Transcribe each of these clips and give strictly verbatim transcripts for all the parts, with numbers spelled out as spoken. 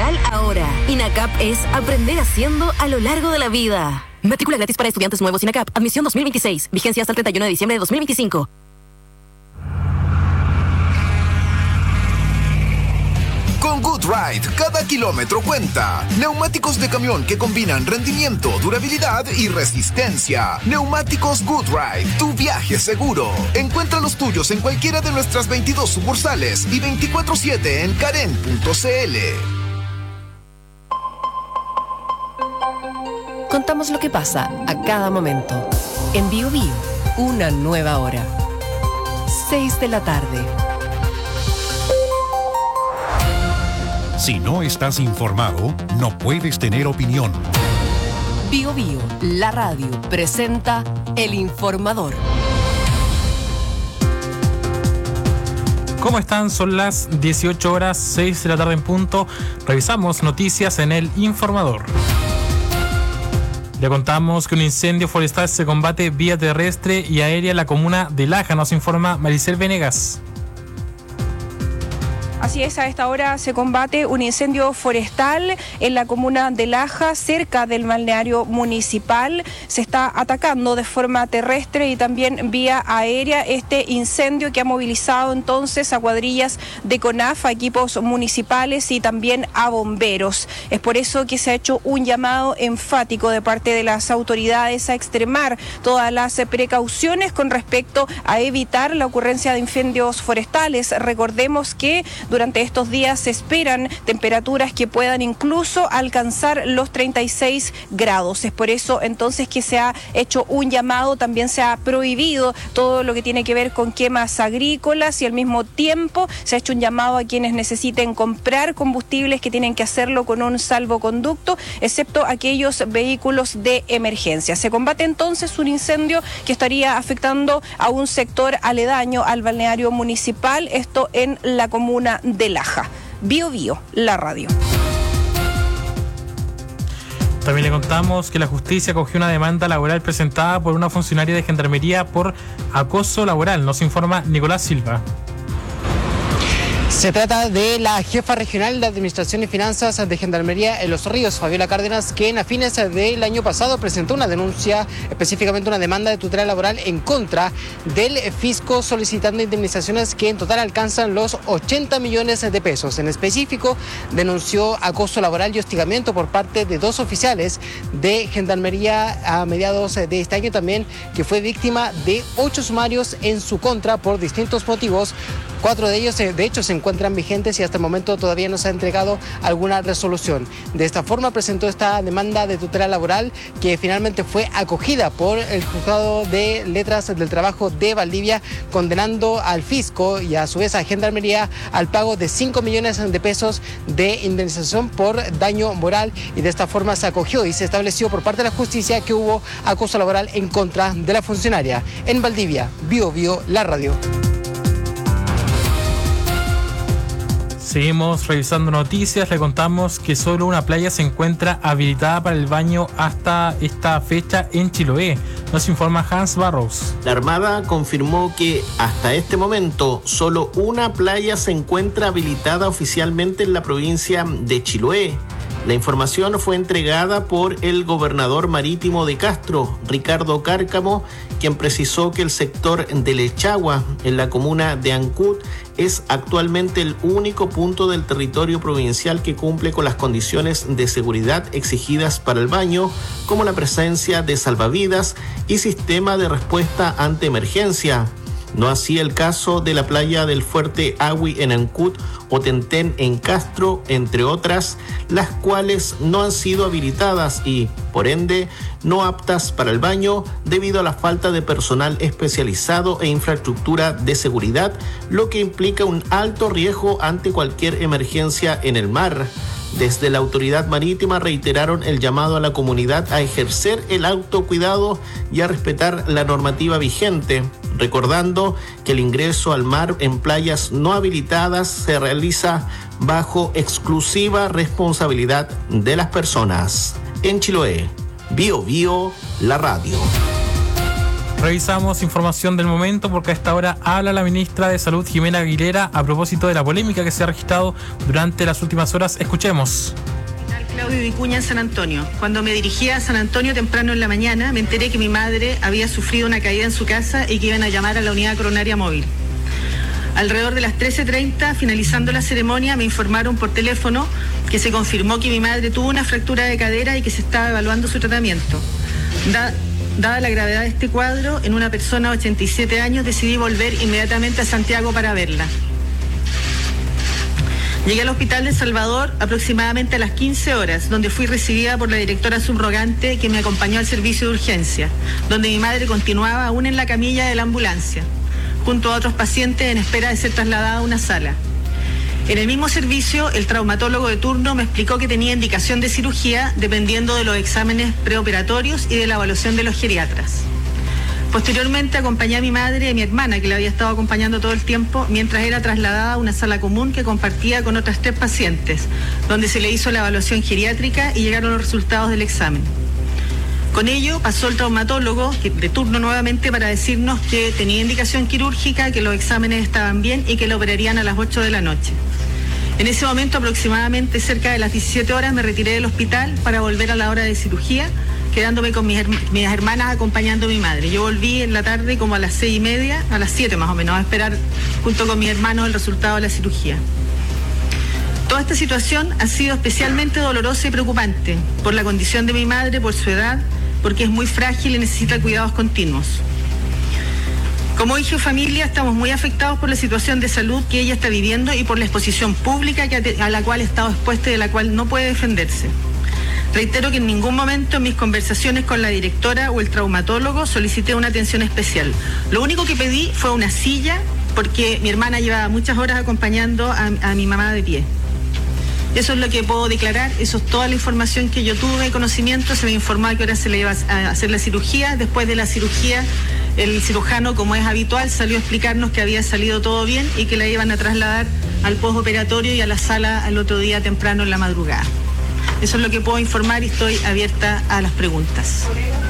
digital ahora. INACAP es aprender haciendo a lo largo de la vida. Matrícula gratis para estudiantes nuevos INACAP. Admisión dos mil veintiséis. Vigencia hasta el treinta y uno de diciembre de dos mil veinticinco. Con GoodRide, cada kilómetro cuenta. Neumáticos de camión que combinan rendimiento, durabilidad y resistencia. Neumáticos GoodRide, tu viaje seguro. Encuentra los tuyos en cualquiera de nuestras veintidós sucursales y veinticuatro siete en karen punto c l. Contamos lo que pasa a cada momento. En Bio Bio, una nueva hora. seis de la tarde. Si no estás informado, no puedes tener opinión. Bio Bio, la radio, presenta El Informador. ¿Cómo están? Son las dieciocho horas, seis de la tarde en punto. Revisamos noticias en El Informador. Le contamos que un incendio forestal se combate vía terrestre y aérea en la comuna de Laja, nos informa Maricel Venegas. Así es, a esta hora se combate un incendio forestal en la comuna de Laja, cerca del balneario municipal. Se está atacando de forma terrestre y también vía aérea este incendio que ha movilizado entonces a cuadrillas de CONAF, a equipos municipales y también a bomberos. Es por eso que se ha hecho un llamado enfático de parte de las autoridades a extremar todas las precauciones con respecto a evitar la ocurrencia de incendios forestales. Recordemos que durante estos días se esperan temperaturas que puedan incluso alcanzar los treinta y seis grados. Es por eso entonces que se ha hecho un llamado, también se ha prohibido todo lo que tiene que ver con quemas agrícolas y al mismo tiempo se ha hecho un llamado a quienes necesiten comprar combustibles que tienen que hacerlo con un salvoconducto, excepto aquellos vehículos de emergencia. Se combate entonces un incendio que estaría afectando a un sector aledaño al balneario municipal, esto en la comuna de Laja. Bio Bio, la radio. También le contamos que la justicia acogió una demanda laboral presentada por una funcionaria de Gendarmería por acoso laboral, nos informa Nicolás Silva. Se trata de la jefa regional de Administración y Finanzas de Gendarmería en Los Ríos, Fabiola Cárdenas, quien a fines del año pasado presentó una denuncia, específicamente una demanda de tutela laboral en contra del fisco, solicitando indemnizaciones que en total alcanzan los ochenta millones de pesos. En específico, denunció acoso laboral y hostigamiento por parte de dos oficiales de Gendarmería a mediados de este año, también que fue víctima de ocho sumarios en su contra por distintos motivos. Cuatro de ellos, de hecho, se encuentran vigentes y hasta el momento todavía no se ha entregado alguna resolución. De esta forma presentó esta demanda de tutela laboral que finalmente fue acogida por el Juzgado de Letras del Trabajo de Valdivia, condenando al fisco y a su vez a Gendarmería al pago de cinco millones de pesos de indemnización por daño moral, y de esta forma se acogió y se estableció por parte de la justicia que hubo acoso laboral en contra de la funcionaria. En Valdivia, Bio Bio, la radio. Seguimos revisando noticias, le contamos que solo una playa se encuentra habilitada para el baño hasta esta fecha en Chiloé, nos informa Hans Barros. La Armada confirmó que hasta este momento solo una playa se encuentra habilitada oficialmente en la provincia de Chiloé. La información fue entregada por el gobernador marítimo de Castro, Ricardo Cárcamo, quien precisó que el sector de Lechagua, en la comuna de Ancud, es actualmente el único punto del territorio provincial que cumple con las condiciones de seguridad exigidas para el baño, como la presencia de salvavidas y sistema de respuesta ante emergencia. No así el caso de la playa del Fuerte Agui en Ancud o Tentén en Castro, entre otras, las cuales no han sido habilitadas y, por ende, no aptas para el baño debido a la falta de personal especializado e infraestructura de seguridad, lo que implica un alto riesgo ante cualquier emergencia en el mar. Desde la autoridad marítima reiteraron el llamado a la comunidad a ejercer el autocuidado y a respetar la normativa vigente, recordando que el ingreso al mar en playas no habilitadas se realiza bajo exclusiva responsabilidad de las personas. En Chiloé, Bio Bio, la radio. Revisamos información del momento porque a esta hora habla la ministra de Salud, Jimena Aguilera, a propósito de la polémica que se ha registrado durante las últimas horas. Escuchemos. Claudio Vicuña en San Antonio. Cuando me dirigía a San Antonio temprano en la mañana, me enteré que mi madre había sufrido una caída en su casa y que iban a llamar a la unidad coronaria móvil. Alrededor de las trece treinta, finalizando la ceremonia, me informaron por teléfono que se confirmó que mi madre tuvo una fractura de cadera y que se estaba evaluando su tratamiento. Da, dada la gravedad de este cuadro, en una persona de ochenta y siete años decidí volver inmediatamente a Santiago para verla. Llegué al hospital de Salvador aproximadamente a las quince horas, donde fui recibida por la directora subrogante que me acompañó al servicio de urgencia, donde mi madre continuaba aún en la camilla de la ambulancia, junto a otros pacientes en espera de ser trasladada a una sala. En el mismo servicio, el traumatólogo de turno me explicó que tenía indicación de cirugía dependiendo de los exámenes preoperatorios y de la evaluación de los geriatras. Posteriormente acompañé a mi madre y a mi hermana, que la había estado acompañando todo el tiempo, mientras era trasladada a una sala común que compartía con otras tres pacientes, donde se le hizo la evaluación geriátrica y llegaron los resultados del examen. Con ello pasó el traumatólogo de turno nuevamente para decirnos que tenía indicación quirúrgica, que los exámenes estaban bien y que lo operarían a las ocho de la noche. En ese momento, aproximadamente cerca de las diecisiete horas, me retiré del hospital para volver a la hora de cirugía, quedándome con mis, herm- mis hermanas acompañando a mi madre. Yo volví en la tarde como a las seis y media, a las siete más o menos, a esperar junto con mis hermanos el resultado de la cirugía. Toda esta situación ha sido especialmente dolorosa y preocupante por la condición de mi madre, por su edad, porque es muy frágil y necesita cuidados continuos. Como hijo y familia estamos muy afectados por la situación de salud que ella está viviendo y por la exposición pública que a la cual ha estado expuesta y de la cual no puede defenderse. Reitero que en ningún momento en mis conversaciones con la directora o el traumatólogo solicité una atención especial. Lo único que pedí fue una silla porque mi hermana llevaba muchas horas acompañando a, a mi mamá de pie. Eso es lo que puedo declarar, eso es toda la información que yo tuve conocimiento. Se me informó a qué hora se le iba a hacer la cirugía. Después de la cirugía, el cirujano, como es habitual, salió a explicarnos que había salido todo bien y que la iban a trasladar al postoperatorio y a la sala al otro día temprano en la madrugada. Eso es lo que puedo informar y estoy abierta a las preguntas.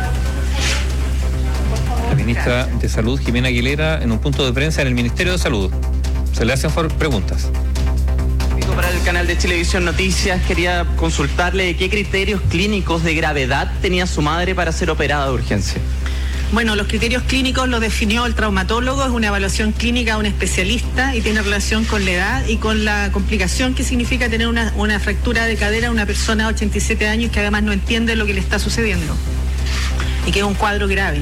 La ministra de Salud, Jimena Aguilera, en un punto de prensa en el Ministerio de Salud. Se le hacen preguntas. Para el canal de Chilevisión Noticias, quería consultarle qué criterios clínicos de gravedad tenía su madre para ser operada de urgencia. Bueno, los criterios clínicos los definió el traumatólogo, es una evaluación clínica de un especialista y tiene relación con la edad y con la complicación que significa tener una, una fractura de cadera a una persona de ochenta y siete años que además no entiende lo que le está sucediendo y que es un cuadro grave.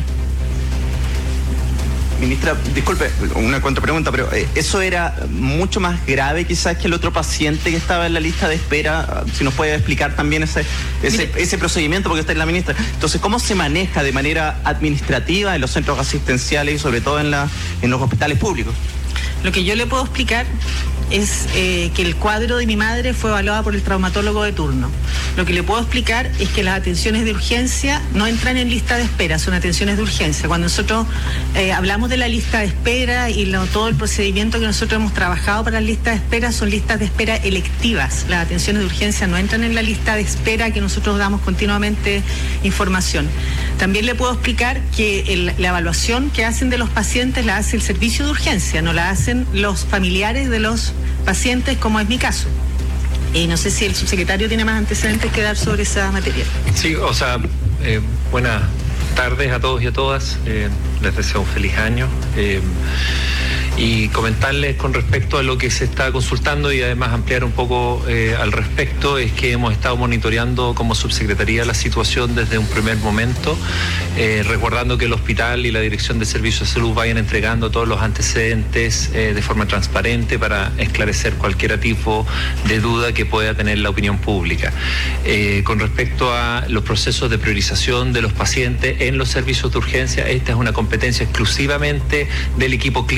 Ministra, disculpe, una contrapregunta, pero eh, ¿eso era mucho más grave quizás que el otro paciente que estaba en la lista de espera? Si nos puede explicar también ese, ese, ese procedimiento, porque está en la ministra. Entonces, ¿cómo se maneja de manera administrativa en los centros asistenciales y sobre todo en, la, en los hospitales públicos? Lo que yo le puedo explicar es eh, que el cuadro de mi madre fue evaluado por el traumatólogo de turno. Lo que le puedo explicar es que las atenciones de urgencia no entran en lista de espera, son atenciones de urgencia. Cuando nosotros eh, hablamos de la lista de espera y lo, todo el procedimiento que nosotros hemos trabajado para las listas de espera son listas de espera electivas. Las atenciones de urgencia no entran en la lista de espera que nosotros damos continuamente información. También le puedo explicar que el, la evaluación que hacen de los pacientes la hace el servicio de urgencia, no la hacen los familiares de los pacientes, como es mi caso. Y no sé si el subsecretario tiene más antecedentes que dar sobre esa materia. Sí, o sea, eh, buenas tardes a todos y a todas. Eh, les deseo un feliz año. Eh, y comentarles con respecto a lo que se está consultando y además ampliar un poco eh, al respecto, es que hemos estado monitoreando como subsecretaría la situación desde un primer momento, eh, recordando que el hospital y la Dirección de Servicios de Salud vayan entregando todos los antecedentes eh, de forma transparente para esclarecer cualquier tipo de duda que pueda tener la opinión pública. Eh, con respecto a los procesos de priorización de los pacientes en los servicios de urgencia, esta es una competencia exclusivamente del equipo clínico de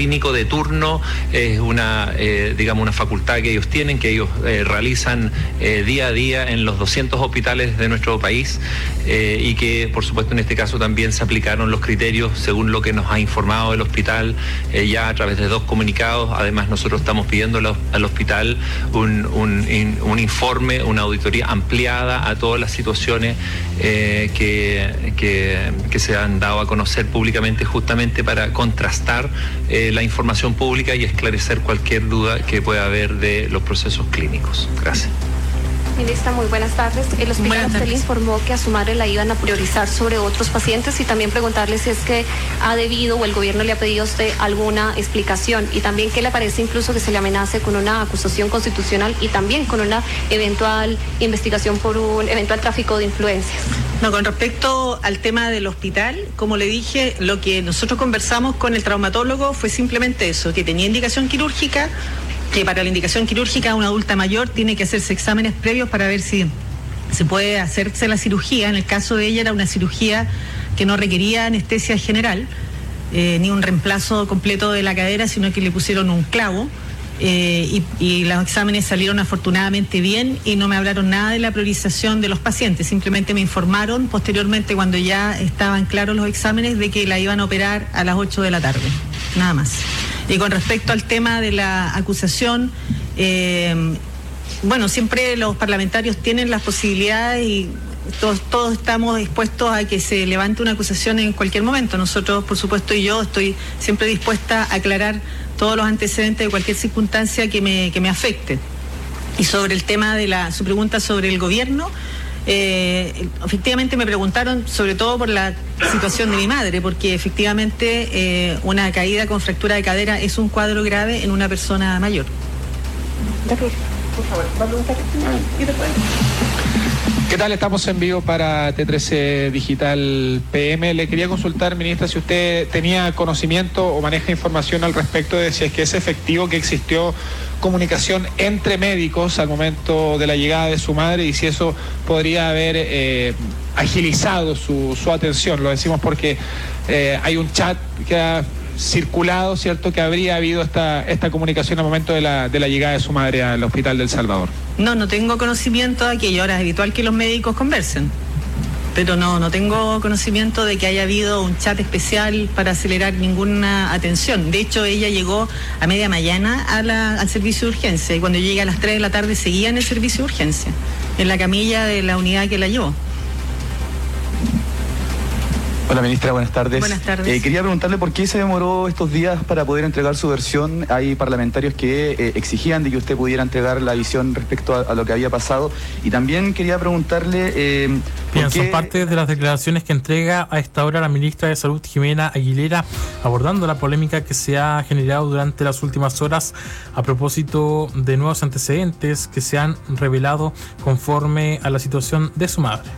turno es una, eh, digamos, una facultad que ellos tienen, que ellos eh, realizan eh, día a día en los doscientos hospitales de nuestro país eh, y que, por supuesto, en este caso también se aplicaron los criterios según lo que nos ha informado el hospital eh, ya a través de dos comunicados. Además, nosotros estamos pidiendo al hospital un, un, un informe, una auditoría ampliada a todas las situaciones eh, que, que, que se han dado a conocer públicamente, justamente para contrastar eh, la información pública y esclarecer cualquier duda que pueda haber de los procesos clínicos. Gracias. Ministra, muy buenas tardes. El hospital usted le informó que a su madre la iban a priorizar sobre otros pacientes y también preguntarle si es que ha debido o el gobierno le ha pedido a usted alguna explicación y también qué le parece incluso que se le amenace con una acusación constitucional y también con una eventual investigación por un eventual tráfico de influencias. No, con respecto al tema del hospital, como le dije, lo que nosotros conversamos con el traumatólogo fue simplemente eso, que tenía indicación quirúrgica, que para la indicación quirúrgica una adulta mayor tiene que hacerse exámenes previos para ver si se puede hacerse la cirugía. En el caso de ella era una cirugía que no requería anestesia general, eh, ni un reemplazo completo de la cadera, sino que le pusieron un clavo. Eh, y, y los exámenes salieron afortunadamente bien y no me hablaron nada de la priorización de los pacientes, simplemente me informaron posteriormente cuando ya estaban claros los exámenes de que la iban a operar a las ocho de la tarde, nada más. Y con respecto al tema de la acusación, eh, bueno, siempre los parlamentarios tienen las posibilidades y todos, todos estamos dispuestos a que se levante una acusación en cualquier momento. Nosotros, por supuesto, y yo estoy siempre dispuesta a aclarar todos los antecedentes de cualquier circunstancia que me, que me afecte. Y sobre el tema de la, su pregunta sobre el gobierno, eh, efectivamente me preguntaron sobre todo por la situación de mi madre, porque efectivamente eh, una caída con fractura de cadera es un cuadro grave en una persona mayor. Por favor, ¿va a preguntar? ¿Y después? ¿Qué tal? Estamos en vivo para T trece Digital P M. Le quería consultar, ministra, si usted tenía conocimiento o maneja información al respecto de si es que es efectivo que existió comunicación entre médicos al momento de la llegada de su madre y si eso podría haber eh, agilizado su, su atención. Lo decimos porque eh, hay un chat que ha circulado, ¿cierto?, que habría habido esta, esta comunicación al momento de la, de la llegada de su madre al Hospital del Salvador. No, no tengo conocimiento de aquello. Ahora es habitual que los médicos conversen, pero no, no tengo conocimiento de que haya habido un chat especial para acelerar ninguna atención. De hecho, ella llegó a media mañana a la, al servicio de urgencia y cuando llega a las tres de la tarde seguía en el servicio de urgencia, en la camilla de la unidad que la llevó. Hola, ministra, buenas tardes. Buenas tardes. Eh, quería preguntarle por qué se demoró estos días para poder entregar su versión. Hay parlamentarios que eh, exigían de que usted pudiera entregar la visión respecto a, a lo que había pasado. Y también quería preguntarle... Eh, Bien, ¿por qué... son parte de las declaraciones que entrega a esta hora la ministra de Salud, Jimena Aguilera, abordando la polémica que se ha generado durante las últimas horas a propósito de nuevos antecedentes que se han revelado conforme a la situación de su madre.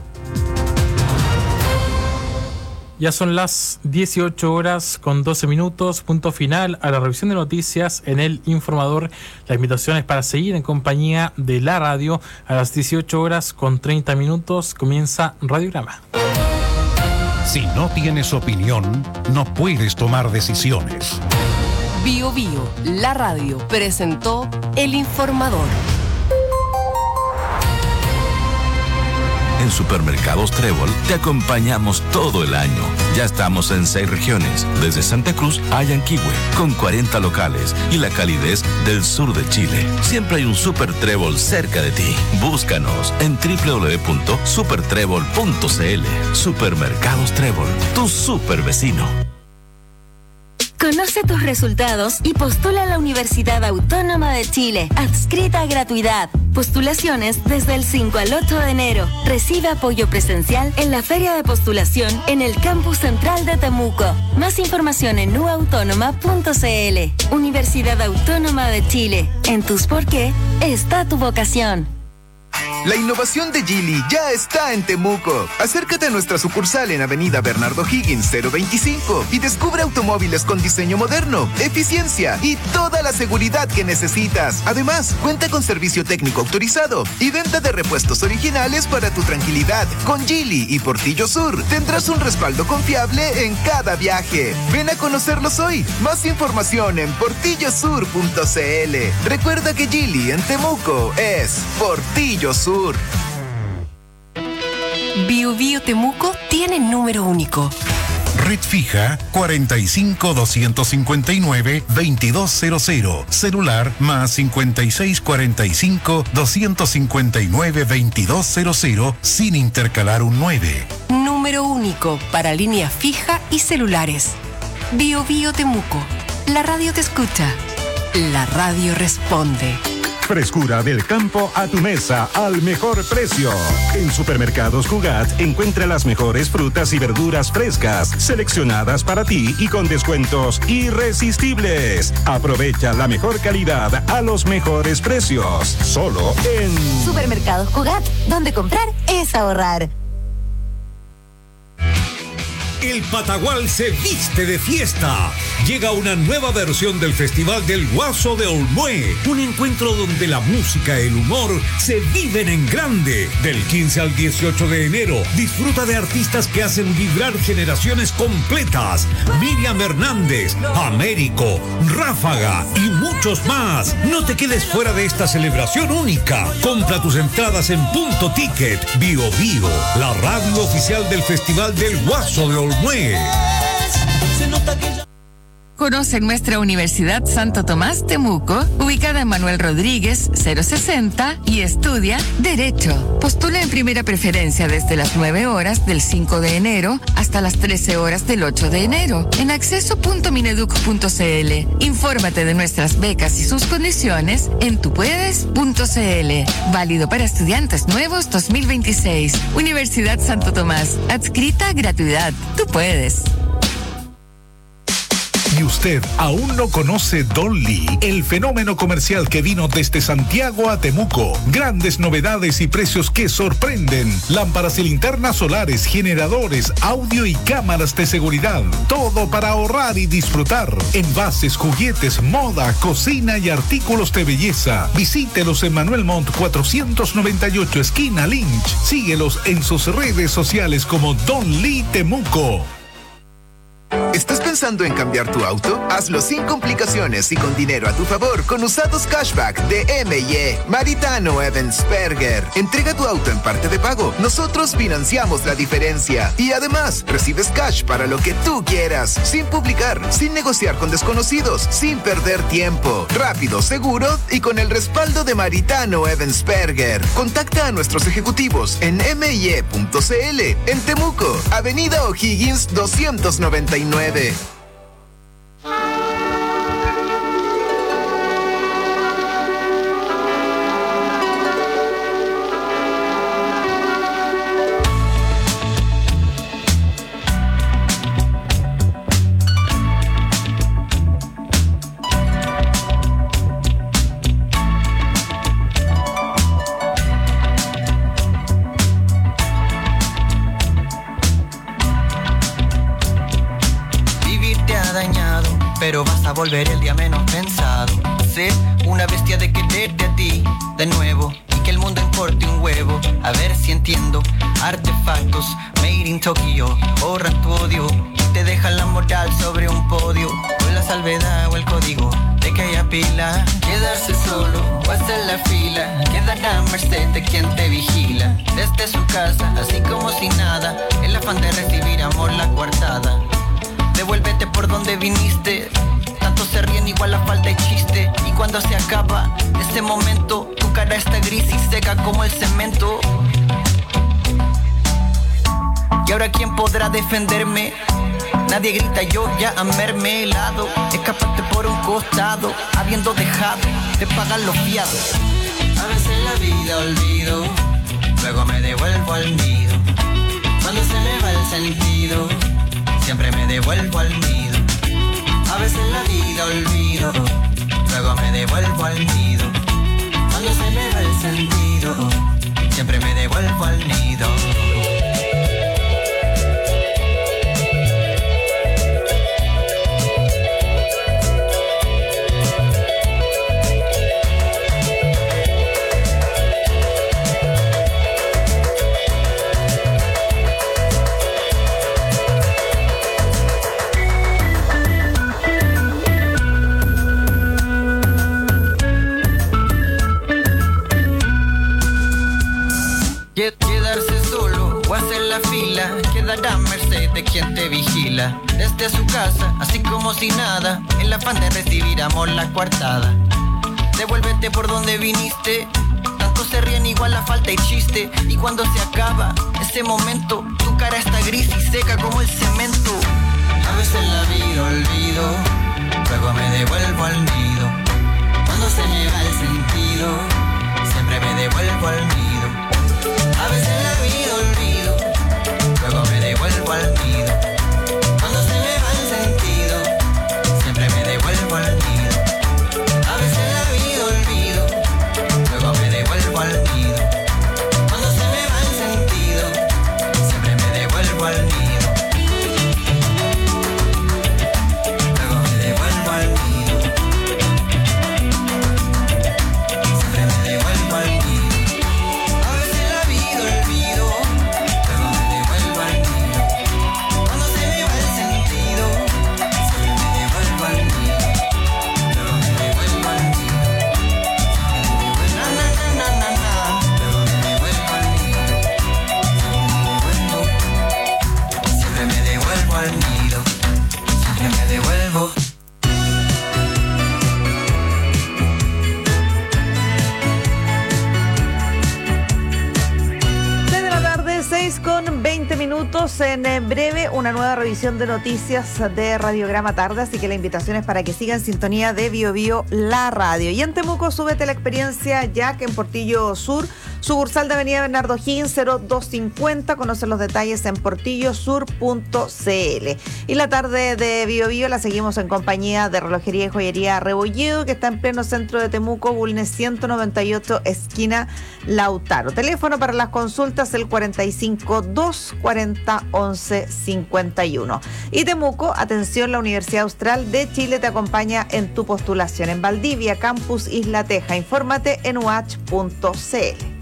Ya son las dieciocho horas con doce minutos, punto final a la revisión de noticias en El Informador. La invitación es para seguir en compañía de la radio. A las dieciocho horas con treinta minutos comienza Radiograma. Si no tienes opinión, no puedes tomar decisiones. Bio Bio, la radio, presentó El Informador. En Supermercados Trébol te acompañamos todo el año. Ya estamos en seis regiones, desde Santa Cruz a Yanquihue, con cuarenta locales y la calidez del sur de Chile. Siempre hay un Super Trébol cerca de ti. Búscanos en doble u doble u doble u punto super trébol punto c l. Supermercados Trébol, tu super vecino. Conoce tus resultados y postula a la Universidad Autónoma de Chile, adscrita a gratuidad. Postulaciones desde el cinco al ocho de enero. Recibe apoyo presencial en la Feria de Postulación en el Campus Central de Temuco. Más información en u autónoma punto c l. Universidad Autónoma de Chile. En tus por qué está tu vocación. La innovación de Geely ya está en Temuco. Acércate a nuestra sucursal en Avenida Bernardo Higgins cero veinticinco y descubre automóviles con diseño moderno, eficiencia y toda la seguridad que necesitas. Además, cuenta con servicio técnico autorizado y venta de repuestos originales para tu tranquilidad. Con Geely y Portillo Sur tendrás un respaldo confiable en cada viaje. Ven a conocerlos hoy. Más información en portillo sur punto c l. Recuerda que Geely en Temuco es Portillo Sur. Bio Bio Temuco tiene número único. Red fija cuarenta y cinco, doscientos cincuenta y nueve, veintidós cero cero. Celular más cincuenta y seis, cuarenta y cinco, doscientos cincuenta y nueve, veintidós cero cero sin intercalar un nueve. Número único para línea fija y celulares. Bio Bio Temuco. La radio te escucha. La radio responde. Frescura del campo a tu mesa al mejor precio. En Supermercados Cugat encuentra las mejores frutas y verduras frescas, seleccionadas para ti y con descuentos irresistibles. Aprovecha la mejor calidad a los mejores precios. Solo en Supermercados Cugat, donde comprar es ahorrar. El Patagual se viste de fiesta. Llega una nueva versión del Festival del Guaso de Olmué. Un encuentro donde la música y el humor se viven en grande. Del quince al dieciocho de enero, disfruta de artistas que hacen vibrar generaciones completas. Miriam Hernández, Américo, Ráfaga y muchos más. No te quedes fuera de esta celebración única. Compra tus entradas en Punto Ticket. Bio Bio, la radio oficial del Festival del Guaso de Olmué. Conoce nuestra Universidad Santo Tomás Temuco, ubicada en Manuel Rodríguez cero sesenta y estudia Derecho. Postula en primera preferencia desde las nueve horas del cinco de enero hasta las trece horas del ocho de enero en acceso punto mineduc punto c l. Infórmate de nuestras becas y sus condiciones en tupuedes punto c l. Válido para estudiantes nuevos dos mil veintiséis. Universidad Santo Tomás. Adscrita a gratuidad. Tú puedes. ¿Y usted aún no conoce Don Lee, el fenómeno comercial que vino desde Santiago a Temuco? Grandes novedades y precios que sorprenden. Lámparas y linternas solares, generadores, audio y cámaras de seguridad. Todo para ahorrar y disfrutar. Envases, juguetes, moda, cocina y artículos de belleza. Visítelos en Manuel Montt cuatrocientos noventa y ocho, esquina Lynch. Síguelos en sus redes sociales como Don Lee Temuco. ¿Estás pensando en cambiar tu auto? Hazlo sin complicaciones y con dinero a tu favor con usados cashback de M y E. Maritano Evansperger. Entrega tu auto en parte de pago. Nosotros financiamos la diferencia. Y además, recibes cash para lo que tú quieras. Sin publicar, sin negociar con desconocidos, sin perder tiempo. Rápido, seguro y con el respaldo de Maritano Evansperger. Contacta a nuestros ejecutivos en m y e punto c l. En Temuco, Avenida O'Higgins doscientos noventa y nueve. Pero vas a volver el día menos pensado. Ser una bestia de quererte a ti de nuevo y que el mundo importe un huevo. A ver si entiendo. Artefactos made in Tokyo borran tu odio y te dejan la moral sobre un podio. Con la salvedad o el código de que haya pila. Quedarse solo o hacer la fila. Quedar a merced de quien te vigila. Desde su casa, así como si nada. El afán de recibir amor la coartada. Devuélvete por donde viniste. Tanto se ríen igual la falta de chiste. Y cuando se acaba ese momento, tu cara está gris y seca como el cemento. Y ahora ¿quién podrá defenderme? Nadie grita, yo ya a mermelado. Escaparte por un costado, habiendo dejado de pagar los fiados. A veces la vida olvido, luego me devuelvo al nido. Cuando se me va el sentido, siempre me devuelvo al nido. A veces la vida olvido, luego me devuelvo al nido. Cuando se me va el sentido, devuelvo al nido. Quedará a merced de quien te vigila. Desde su casa, así como si nada, el afán de recibir amor la coartada. Devuélvete por donde viniste. Tanto se ríen igual la falta y chiste. Y cuando se acaba ese momento, tu cara está gris y seca como el cemento. A veces la vida olvido, luego me devuelvo al nido. Cuando se me va el sentido, siempre me devuelvo al nido. A veces la vida olvido, luego me devuelvo al nido. Cuando se me va el sentido, siempre me devuelvo al nido. A veces la vida olvido, luego me devuelvo al nido. Cuando se me va el sentido, siempre me devuelvo al nido. Luego me devuelvo al nido. Siempre me devuelvo al nido. Con veinte minutos, en breve una nueva revisión de noticias de Radiograma Tarde, así que la invitación es para que sigan en sintonía de Bio Bio, la radio. Y en Temuco, súbete la experiencia ya que en Portillo Sur, sucursal de Avenida Bernardo Higgins cero dos cincuenta, conoce los detalles en portillo sur punto c l. Y la tarde de Bio Bio la seguimos en compañía de Relojería y Joyería Rebolledo, que está en pleno centro de Temuco, Bulnes ciento noventa y ocho, esquina Lautaro. Teléfono para las consultas el cuarenta y cinco, dos cuarenta, once cincuenta y uno. Y Temuco, atención, la Universidad Austral de Chile te acompaña en tu postulación en Valdivia, Campus Isla Teja. Infórmate en u h punto c l.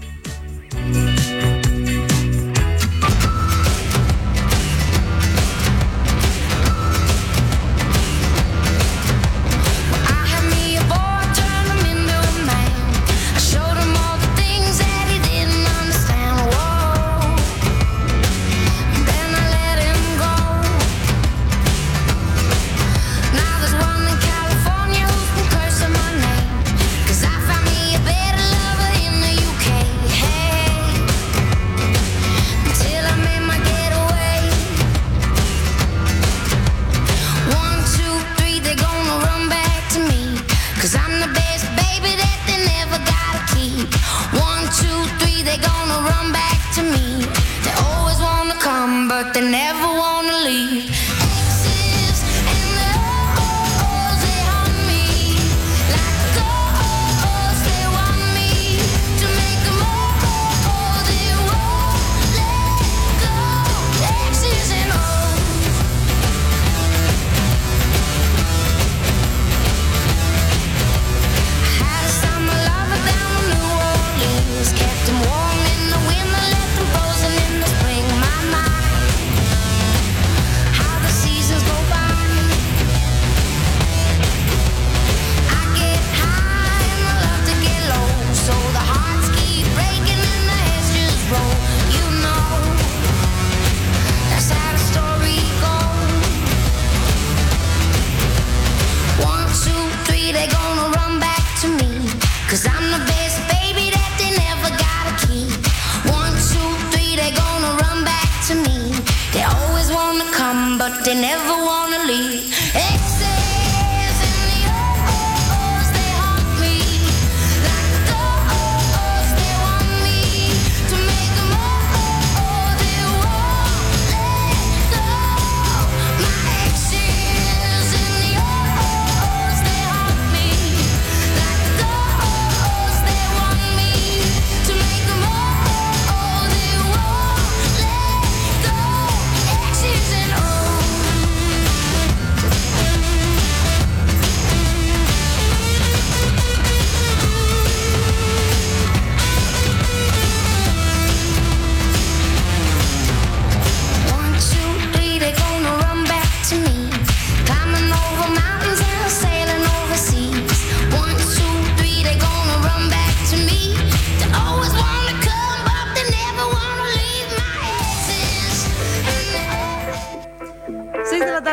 They never wanna leave.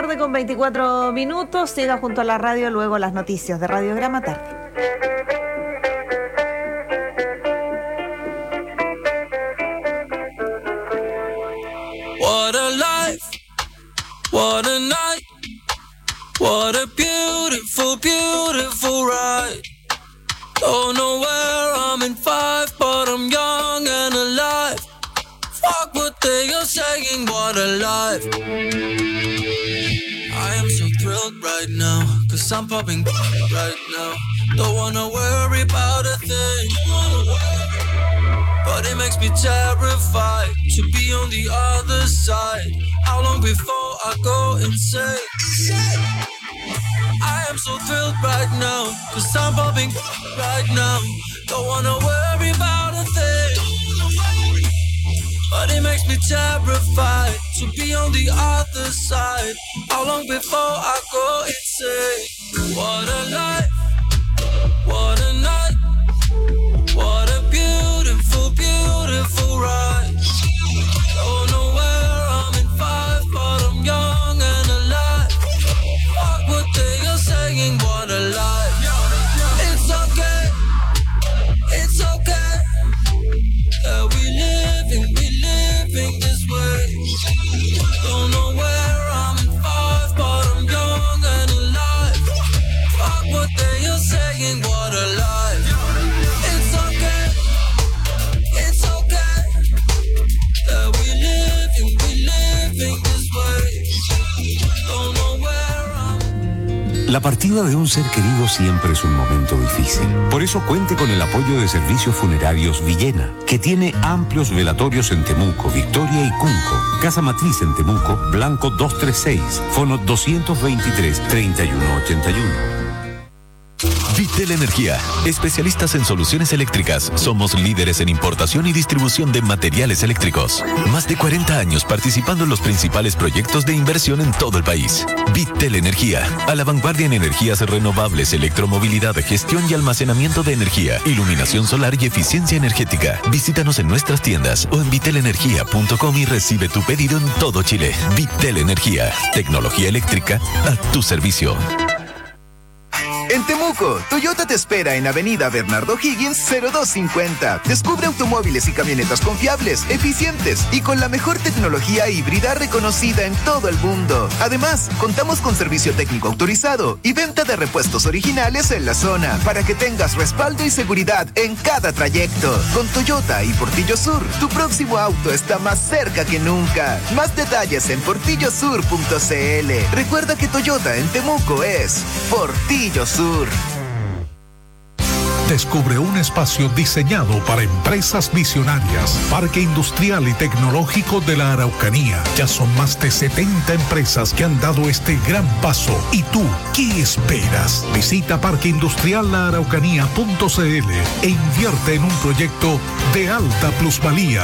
tarde con veinticuatro minutos. Siga junto a la radio, luego las noticias de Radiograma Tarde. What a life, what a night, what a beautiful, beautiful ride. Don't know where I'm in five, but I'm young and alive. Fuck what they are saying, what a life. I am so thrilled right now, cause I'm popping right now. Don't wanna worry about a thing, but it makes me terrified to be on the other side. How long before I go insane? I am so thrilled right now, cause I'm popping right now. Don't wanna worry about a thing, but it makes me terrified to be on the other side. How long before I go insane? What a life, what a night, what a beautiful, beautiful ride. Don't know where I'm in five, but I'm young and alive. Fuck what they are saying, what a life. It's okay, it's okay that we living, we living this way. Don't know where I'm in five, but I'm young and alive. Fuck what they are saying, what a life. It's okay, it's okay that we living, we living this way. Don't know where I'm. La partida de un ser querido siempre es un momento difícil. Por eso cuente con el apoyo de Servicios Funerarios Villena, que tiene amplios velatorios en Temuco, Victoria y Cunco. Casa Matriz en Temuco, Blanco doscientos treinta y seis, fono doscientos veintitrés, treinta y uno ochenta y uno. Vitel Energía, especialistas en soluciones eléctricas. Somos líderes en importación y distribución de materiales eléctricos. Más de cuarenta años participando en los principales proyectos de inversión en todo el país. Vitel Energía, a la vanguardia en energías renovables, electromovilidad, gestión y almacenamiento de energía, iluminación solar y eficiencia energética. Visítanos en nuestras tiendas o en vitel energía punto com y recibe tu pedido en todo Chile. Vitel Energía, tecnología eléctrica a tu servicio. En Temuco, Toyota te espera en Avenida Bernardo Higgins cero dos cincuenta. Descubre automóviles y camionetas confiables, eficientes y con la mejor tecnología híbrida reconocida en todo el mundo. Además, contamos con servicio técnico autorizado y venta de repuestos originales en la zona para que tengas respaldo y seguridad en cada trayecto. Con Toyota y Portillo Sur, tu próximo auto está más cerca que nunca. Más detalles en portillo sur punto c l. Recuerda que Toyota en Temuco es Portillo Sur. Descubre un espacio diseñado para empresas visionarias. Parque Industrial y Tecnológico de la Araucanía. Ya son más de setenta empresas que han dado este gran paso. ¿Y tú qué esperas? Visita parque industrial la araucanía punto c l e invierte en un proyecto de alta plusvalía.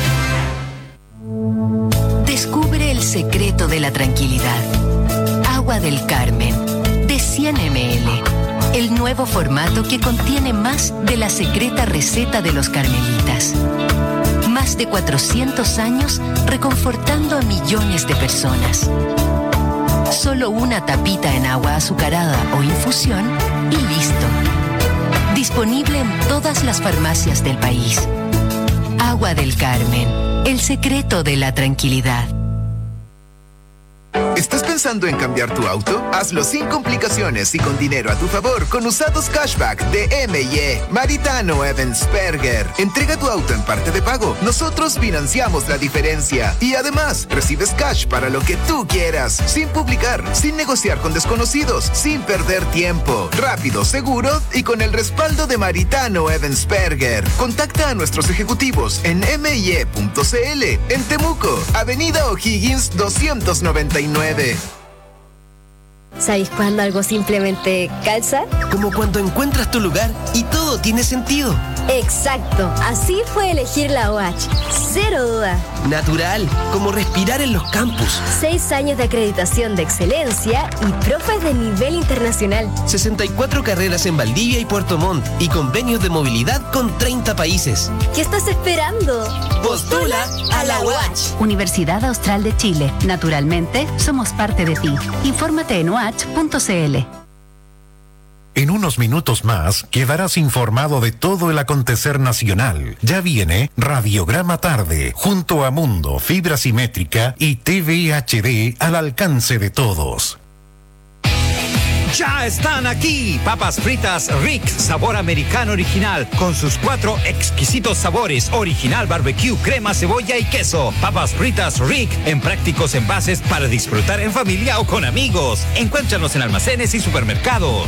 Descubre el secreto de la tranquilidad. Agua del Carmen, de cien mililitros. El nuevo formato que contiene más de la secreta receta de los carmelitas. Más de cuatrocientos años reconfortando a millones de personas. Solo una tapita en agua azucarada o infusión y listo. Disponible en todas las farmacias del país. Agua del Carmen, el secreto de la tranquilidad. ¿Estás pensando en cambiar tu auto? Hazlo sin complicaciones y con dinero a tu favor con Usados Cashback de M y E. Maritano Evansperger. Entrega tu auto en parte de pago. Nosotros financiamos la diferencia. Y además, recibes cash para lo que tú quieras. Sin publicar, sin negociar con desconocidos, sin perder tiempo. Rápido, seguro y con el respaldo de Maritano Evansperger. Contacta a nuestros ejecutivos en m y e punto c l. En Temuco, Avenida O'Higgins doscientos noventa y nueve. ¿Sabéis cuándo algo simplemente calza? Como cuando encuentras tu lugar y todo tiene sentido. Exacto, así fue elegir la O H, cero duda. Natural, como respirar en los campus. Seis años de acreditación de excelencia y profes de nivel internacional. sesenta y cuatro carreras en Valdivia y Puerto Montt y convenios de movilidad con treinta países. ¿Qué estás esperando? Postula a la U A Ch. Universidad Austral de Chile. Naturalmente, somos parte de ti. Infórmate en u a ch punto c l. En unos minutos más quedarás informado de todo el acontecer nacional. Ya viene Radiograma Tarde, junto a Mundo, Fibra Simétrica y T V H D al alcance de todos. Ya están aquí, papas fritas Rick, sabor americano original, con sus cuatro exquisitos sabores, original, barbecue, crema, cebolla y queso. Papas fritas Rick, en prácticos envases para disfrutar en familia o con amigos. Encuéntranos en almacenes y supermercados.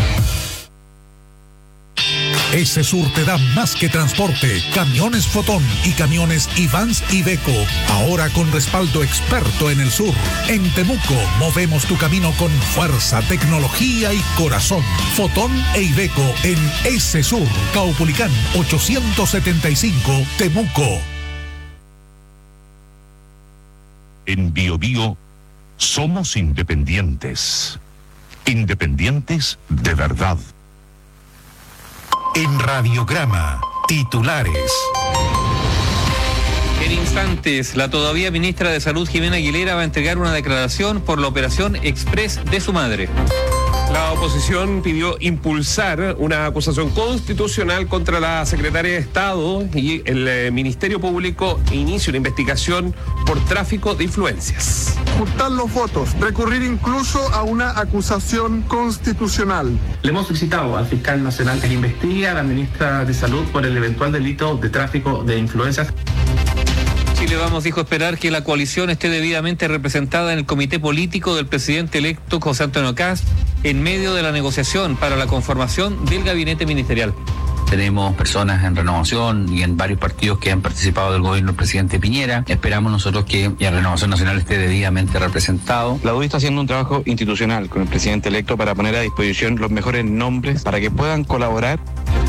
Esesur te da más que transporte, camiones Fotón y camiones Ivans Iveco, ahora con respaldo experto en el sur. En Temuco movemos tu camino con fuerza, tecnología y corazón. Fotón e Iveco en Esesur, Caupolicán ochocientos setenta y cinco, Temuco. En Bio Bio somos independientes. Independientes de verdad. En Radiograma, titulares. En instantes, la todavía ministra de Salud, Jimena Aguilera, va a entregar una declaración por la operación Express de su madre. La oposición pidió impulsar una acusación constitucional contra la secretaria de Estado y el eh, Ministerio Público inicia una investigación por tráfico de influencias. Juntar los votos, recurrir incluso a una acusación constitucional. Le hemos solicitado al fiscal nacional que investigue a la ministra de Salud por el eventual delito de tráfico de influencias. Chile Vamos dijo esperar que la coalición esté debidamente representada en el comité político del presidente electo José Antonio Kast en medio de la negociación para la conformación del gabinete ministerial. Tenemos personas en Renovación y en varios partidos que han participado del gobierno del presidente Piñera. Esperamos nosotros que la Renovación Nacional esté debidamente representado. La U D I está haciendo un trabajo institucional con el presidente electo para poner a disposición los mejores nombres para que puedan colaborar.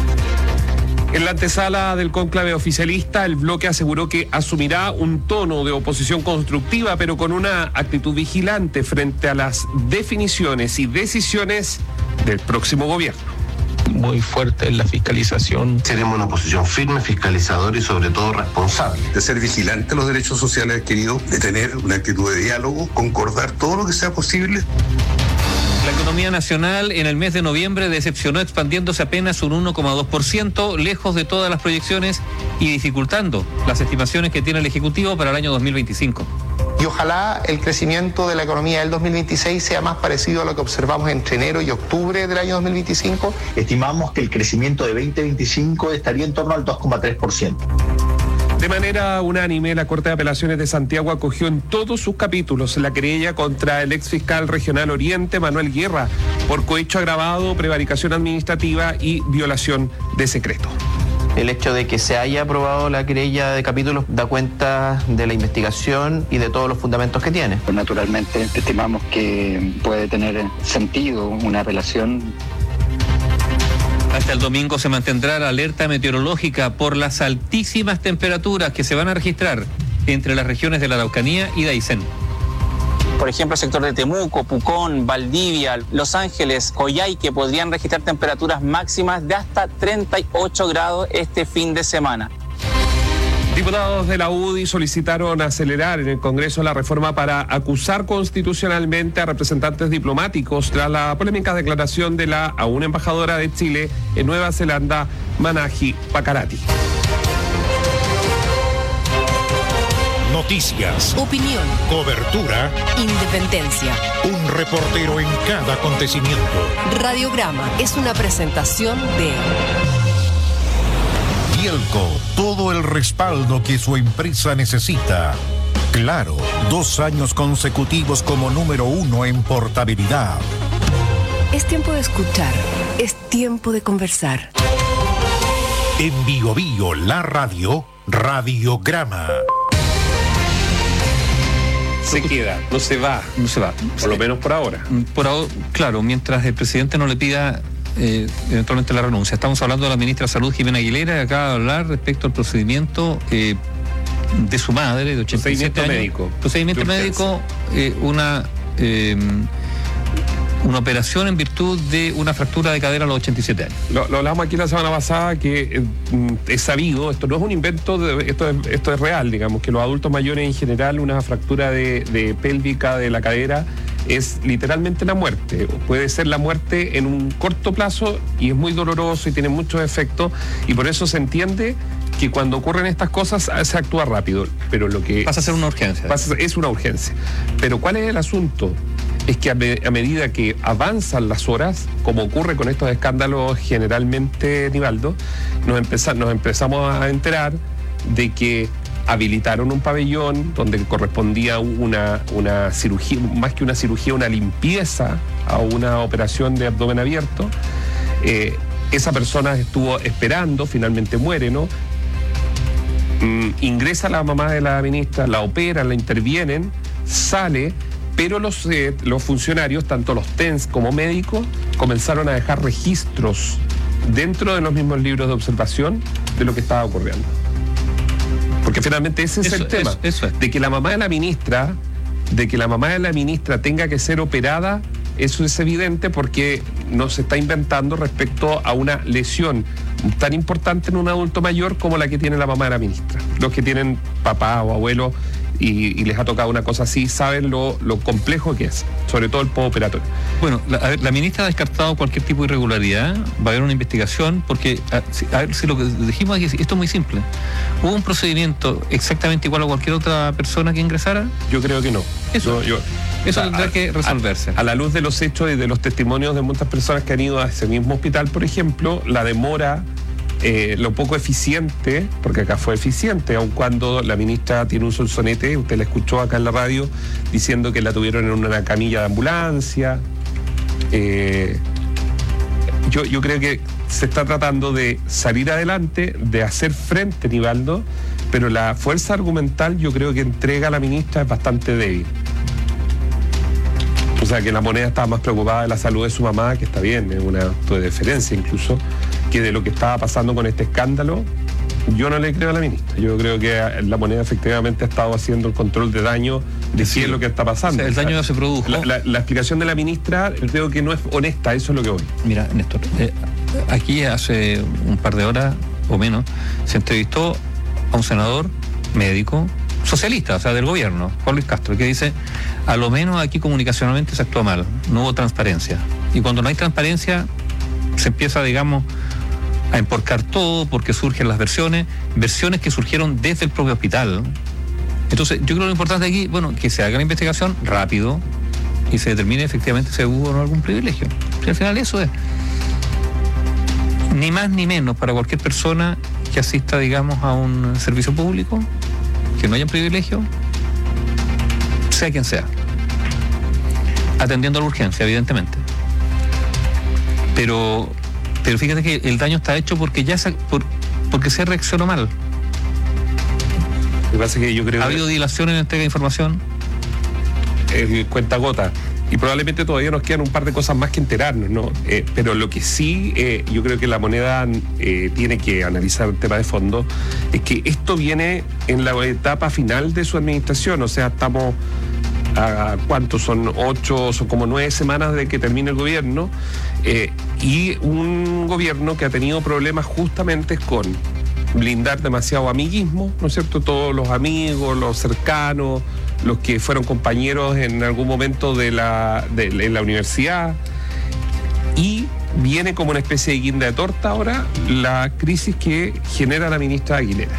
En la antesala del cónclave oficialista, el bloque aseguró que asumirá un tono de oposición constructiva, pero con una actitud vigilante frente a las definiciones y decisiones del próximo gobierno. Muy fuerte en la fiscalización. Seremos una oposición firme, fiscalizadora y sobre todo responsable. De ser vigilante a los derechos sociales adquiridos, de tener una actitud de diálogo, concordar todo lo que sea posible. La economía nacional en el mes de noviembre decepcionó expandiéndose apenas un uno coma dos por ciento, lejos de todas las proyecciones y dificultando las estimaciones que tiene el Ejecutivo para el año dos mil veinticinco. Y ojalá el crecimiento de la economía del dos mil veintiséis sea más parecido a lo que observamos entre enero y octubre del año dos mil veinticinco. Estimamos que el crecimiento de veinte veinticinco estaría en torno al dos coma tres por ciento. De manera unánime, la Corte de Apelaciones de Santiago acogió en todos sus capítulos la querella contra el exfiscal regional Oriente, Manuel Guerra, por cohecho agravado, prevaricación administrativa y violación de secreto. El hecho de que se haya aprobado la querella de capítulos da cuenta de la investigación y de todos los fundamentos que tiene. Naturalmente, estimamos que puede tener sentido una apelación. Hasta el domingo se mantendrá la alerta meteorológica por las altísimas temperaturas que se van a registrar entre las regiones de la Araucanía y de Aysén. Por ejemplo, el sector de Temuco, Pucón, Valdivia, Los Ángeles, Coyhaique podrían registrar temperaturas máximas de hasta treinta y ocho grados este fin de semana. Diputados de la U D I solicitaron acelerar en el Congreso la reforma para acusar constitucionalmente a representantes diplomáticos tras la polémica declaración de la aún embajadora de Chile en Nueva Zelanda, Manahi Pakarati. Noticias, opinión, cobertura, independencia. Un reportero en cada acontecimiento. Radiograma es una presentación de Bielco, todo el respaldo que su empresa necesita. Claro, dos años consecutivos como número uno en portabilidad. Es tiempo de escuchar, es tiempo de conversar. En Bio Bio, la radio, Radiograma. Se queda, no se va, no se va. Por lo menos por ahora. Por ahora, claro, mientras el presidente no le pida Eh, eventualmente la renuncia. Estamos hablando de la ministra de Salud, Jimena Aguilera, que acaba de hablar respecto al procedimiento eh, de su madre, de ochenta y siete años. Médico. Procedimiento médico. Eh, una eh, una operación en virtud de una fractura de cadera a los ochenta y siete años. Lo, lo hablamos aquí la semana pasada, que eh, es sabido, esto no es un invento, de, esto, es, esto es real, digamos, que los adultos mayores en general, una fractura de, de pélvica de la cadera es literalmente la muerte. Puede ser la muerte en un corto plazo y es muy doloroso y tiene muchos efectos, y por eso se entiende que cuando ocurren estas cosas se actúa rápido, pero lo que... Pasa a ser una urgencia. Pasa, es una urgencia. Pero ¿cuál es el asunto? Es que a, me, a medida que avanzan las horas, como ocurre con estos escándalos generalmente, Nivaldo, nos, empeza, nos empezamos a enterar de que habilitaron un pabellón donde correspondía una, una cirugía, más que una cirugía, una limpieza a una operación de abdomen abierto. Eh, esa persona estuvo esperando, finalmente muere, ¿no? Mm, ingresa la mamá de la ministra, la operan, la intervienen, sale, pero los, eh, los funcionarios, tanto los T E N S como médicos, comenzaron a dejar registros dentro de los mismos libros de observación de lo que estaba ocurriendo. Porque finalmente ese es eso, el tema, eso, eso es. de que la mamá de la ministra, de que la mamá de la ministra tenga que ser operada, eso es evidente porque no se está inventando respecto a una lesión tan importante en un adulto mayor como la que tiene la mamá de la ministra. Los que tienen papá o abuelo y, y les ha tocado una cosa así saben lo, lo complejo que es, sobre todo el postoperatorio. Bueno, la, a ver, la ministra ha descartado cualquier tipo de irregularidad, va a haber una investigación, porque a, a ver si lo que dijimos aquí, esto es muy simple. ¿Hubo un procedimiento exactamente igual a cualquier otra persona que ingresara? Yo creo que no. Eso, yo, yo, eso o sea, tendrá a, que resolverse. A, a la luz de los hechos y de los testimonios de muchas personas que han ido a ese mismo hospital, por ejemplo, la demora, eh, lo poco eficiente, porque acá fue eficiente, aun cuando la ministra tiene un sonsonete, usted la escuchó acá en la radio, diciendo que la tuvieron en una camilla de ambulancia. Eh, yo, yo creo que se está tratando de salir adelante, de hacer frente, Nivaldo, pero la fuerza argumental yo creo que entrega a la ministra es bastante débil. O sea, que la moneda estaba más preocupada de la salud de su mamá, que está bien, es una acto de deferencia incluso, que de lo que estaba pasando con este escándalo. Yo no le creo a la ministra. Yo creo que la moneda efectivamente ha estado haciendo el control de daño de sí, qué es lo que está pasando. O sea, el daño ya se produjo. La, la, la explicación de la ministra creo que no es honesta, eso es lo que voy. Mira, Néstor, eh, aquí hace un par de horas o menos se entrevistó a un senador médico socialista, o sea, del gobierno, Juan Luis Castro, que dice, a lo menos aquí comunicacionalmente se actúa mal, no hubo transparencia. Y cuando no hay transparencia, se empieza, digamos, a emporcar todo porque surgen las versiones, versiones que surgieron desde el propio hospital. Entonces, yo creo que lo importante aquí, bueno, que se haga la investigación rápido y se determine efectivamente si hubo o no algún privilegio. Y al final eso es. Ni más ni menos para cualquier persona que asista, digamos, a un servicio público, que no haya privilegio, sea quien sea. Atendiendo a la urgencia, evidentemente. Pero... Pero fíjate que el daño está hecho porque ya se, por, porque se reaccionó mal. Lo que pasa es que yo creo ¿Ha que habido dilación en la entrega de información? Eh, cuenta gota. Y probablemente todavía nos quedan un par de cosas más que enterarnos, ¿no? Eh, pero lo que sí, eh, yo creo que la moneda eh, tiene que analizar el tema de fondo, es que esto viene en la etapa final de su administración. O sea, estamos... a cuántos son, ocho, son como nueve semanas de que termine el gobierno, eh, y un gobierno que ha tenido problemas justamente con blindar demasiado amiguismo, ¿no es cierto? Todos los amigos, los cercanos, los que fueron compañeros en algún momento de la, de, de la universidad, y viene como una especie de guinda de torta ahora la crisis que genera la ministra Aguilera.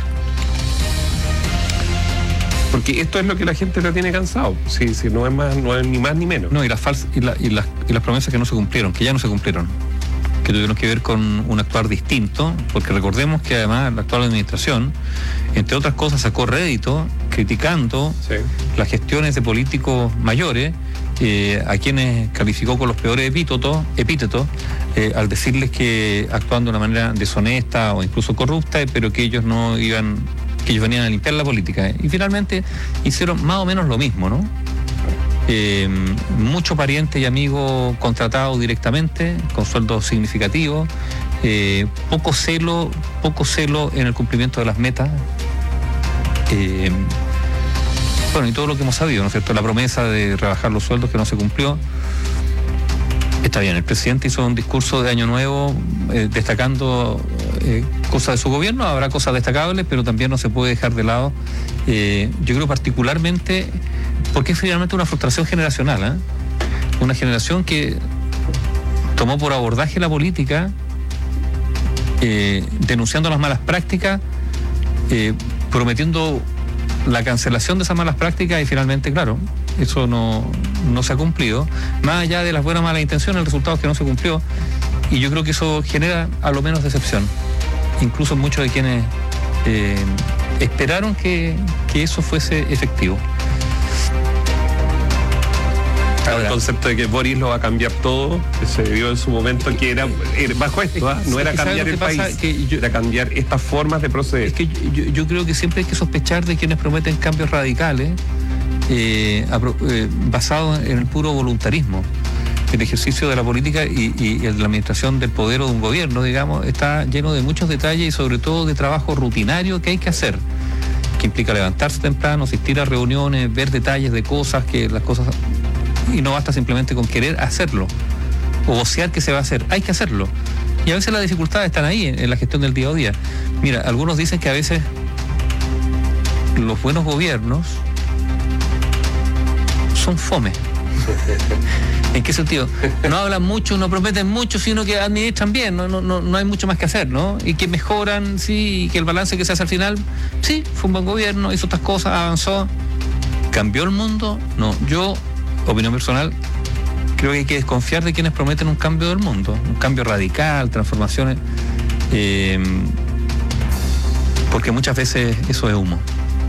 Porque esto es lo que la gente la tiene cansado. Sí, sí, no es más, no es ni más ni menos. No, y las falsas y, la, y, las, y las promesas que no se cumplieron, que ya no se cumplieron, que tuvieron que ver con un actuar distinto, porque recordemos que además la actual administración, entre otras cosas, sacó rédito criticando sí. las gestiones de políticos mayores, eh, a quienes calificó con los peores epítetos, epítetos eh, al decirles que actuaban de una manera deshonesta o incluso corrupta, pero que ellos no iban... que ellos venían a limpiar la política. Y finalmente hicieron más o menos lo mismo, ¿no? Eh, mucho pariente y amigo contratado directamente, con sueldos significativos, eh, poco celo, poco celo en el cumplimiento de las metas. Eh, bueno, y todo lo que hemos sabido, ¿no es cierto? La promesa de rebajar los sueldos que no se cumplió. Está bien, el presidente hizo un discurso de Año Nuevo eh, destacando eh, cosas de su gobierno, habrá cosas destacables, pero también no se puede dejar de lado, eh, yo creo particularmente, porque es finalmente una frustración generacional, ¿eh? Una generación que tomó por abordaje la política, eh, denunciando las malas prácticas, eh, prometiendo la cancelación de esas malas prácticas y finalmente, claro, eso no, no se ha cumplido. Más allá de las buenas o malas intenciones, el resultado es que no se cumplió y yo creo que eso genera a lo menos decepción. Incluso muchos de quienes eh, esperaron que, que eso fuese efectivo. El concepto de que Boris lo va a cambiar todo, que se vio en su momento que era, era bajo esto, ¿eh? No era cambiar el país, que yo, era cambiar estas formas de proceder. Es que yo, yo creo que siempre hay que sospechar de quienes prometen cambios radicales eh, eh, basados en el puro voluntarismo. El ejercicio de la política y, y, y la administración del poder o de un gobierno, digamos, está lleno de muchos detalles y sobre todo de trabajo rutinario que hay que hacer, que implica levantarse temprano, asistir a reuniones, ver detalles de cosas, que las cosas... Y no basta simplemente con querer hacerlo o vocear que se va a hacer, hay que hacerlo. Y a veces las dificultades están ahí en, en la gestión del día a día. Mira, algunos dicen que a veces los buenos gobiernos son fome. ¿En qué sentido? No hablan mucho, no prometen mucho, sino que administran bien, no, no, no, no hay mucho más que hacer, ¿no? Y que mejoran, sí, y que el balance que se hace al final, sí, fue un buen gobierno, hizo estas cosas, avanzó. ¿Cambió el mundo? No, yo... opinión personal, creo que hay que desconfiar de quienes prometen un cambio del mundo, un cambio radical, transformaciones, eh, porque muchas veces eso es humo.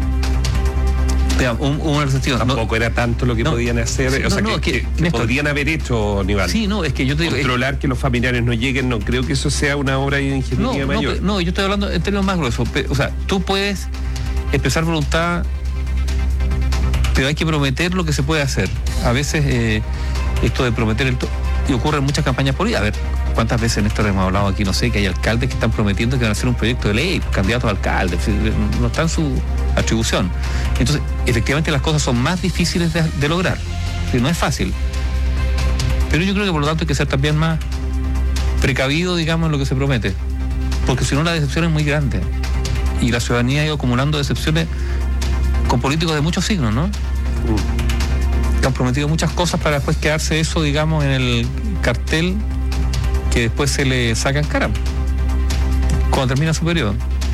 Un, un sentido, Tampoco no, era tanto lo que no, podían hacer, sí, o no, sea, no, que, que, que Néstor, podrían haber hecho, Aníbal. Sí, no, es que yo te digo... Controlar es, que los familiares no lleguen, no creo que eso sea una obra de ingeniería no, mayor. No, no, yo estoy hablando en términos más gruesos. O sea, tú puedes expresar voluntad, pero hay que prometer lo que se puede hacer. A veces eh, esto de prometer el to- y ocurre en muchas campañas políticas. A ver, ¿cuántas veces, Néstor, hemos hablado aquí? No sé, que hay alcaldes que están prometiendo que van a hacer un proyecto de ley, candidatos a alcaldes, no está en su atribución. Entonces, efectivamente las cosas son más difíciles de, de lograr. No es fácil. Pero yo creo que por lo tanto hay que ser también más precavido, digamos, en lo que se promete. Porque si no la decepción es muy grande. Y la ciudadanía ha ido acumulando decepciones con políticos de muchos signos, ¿no? Que han prometido muchas cosas para después quedarse eso, digamos, en el cartel que después se le saca en cara cuando termina su periodo.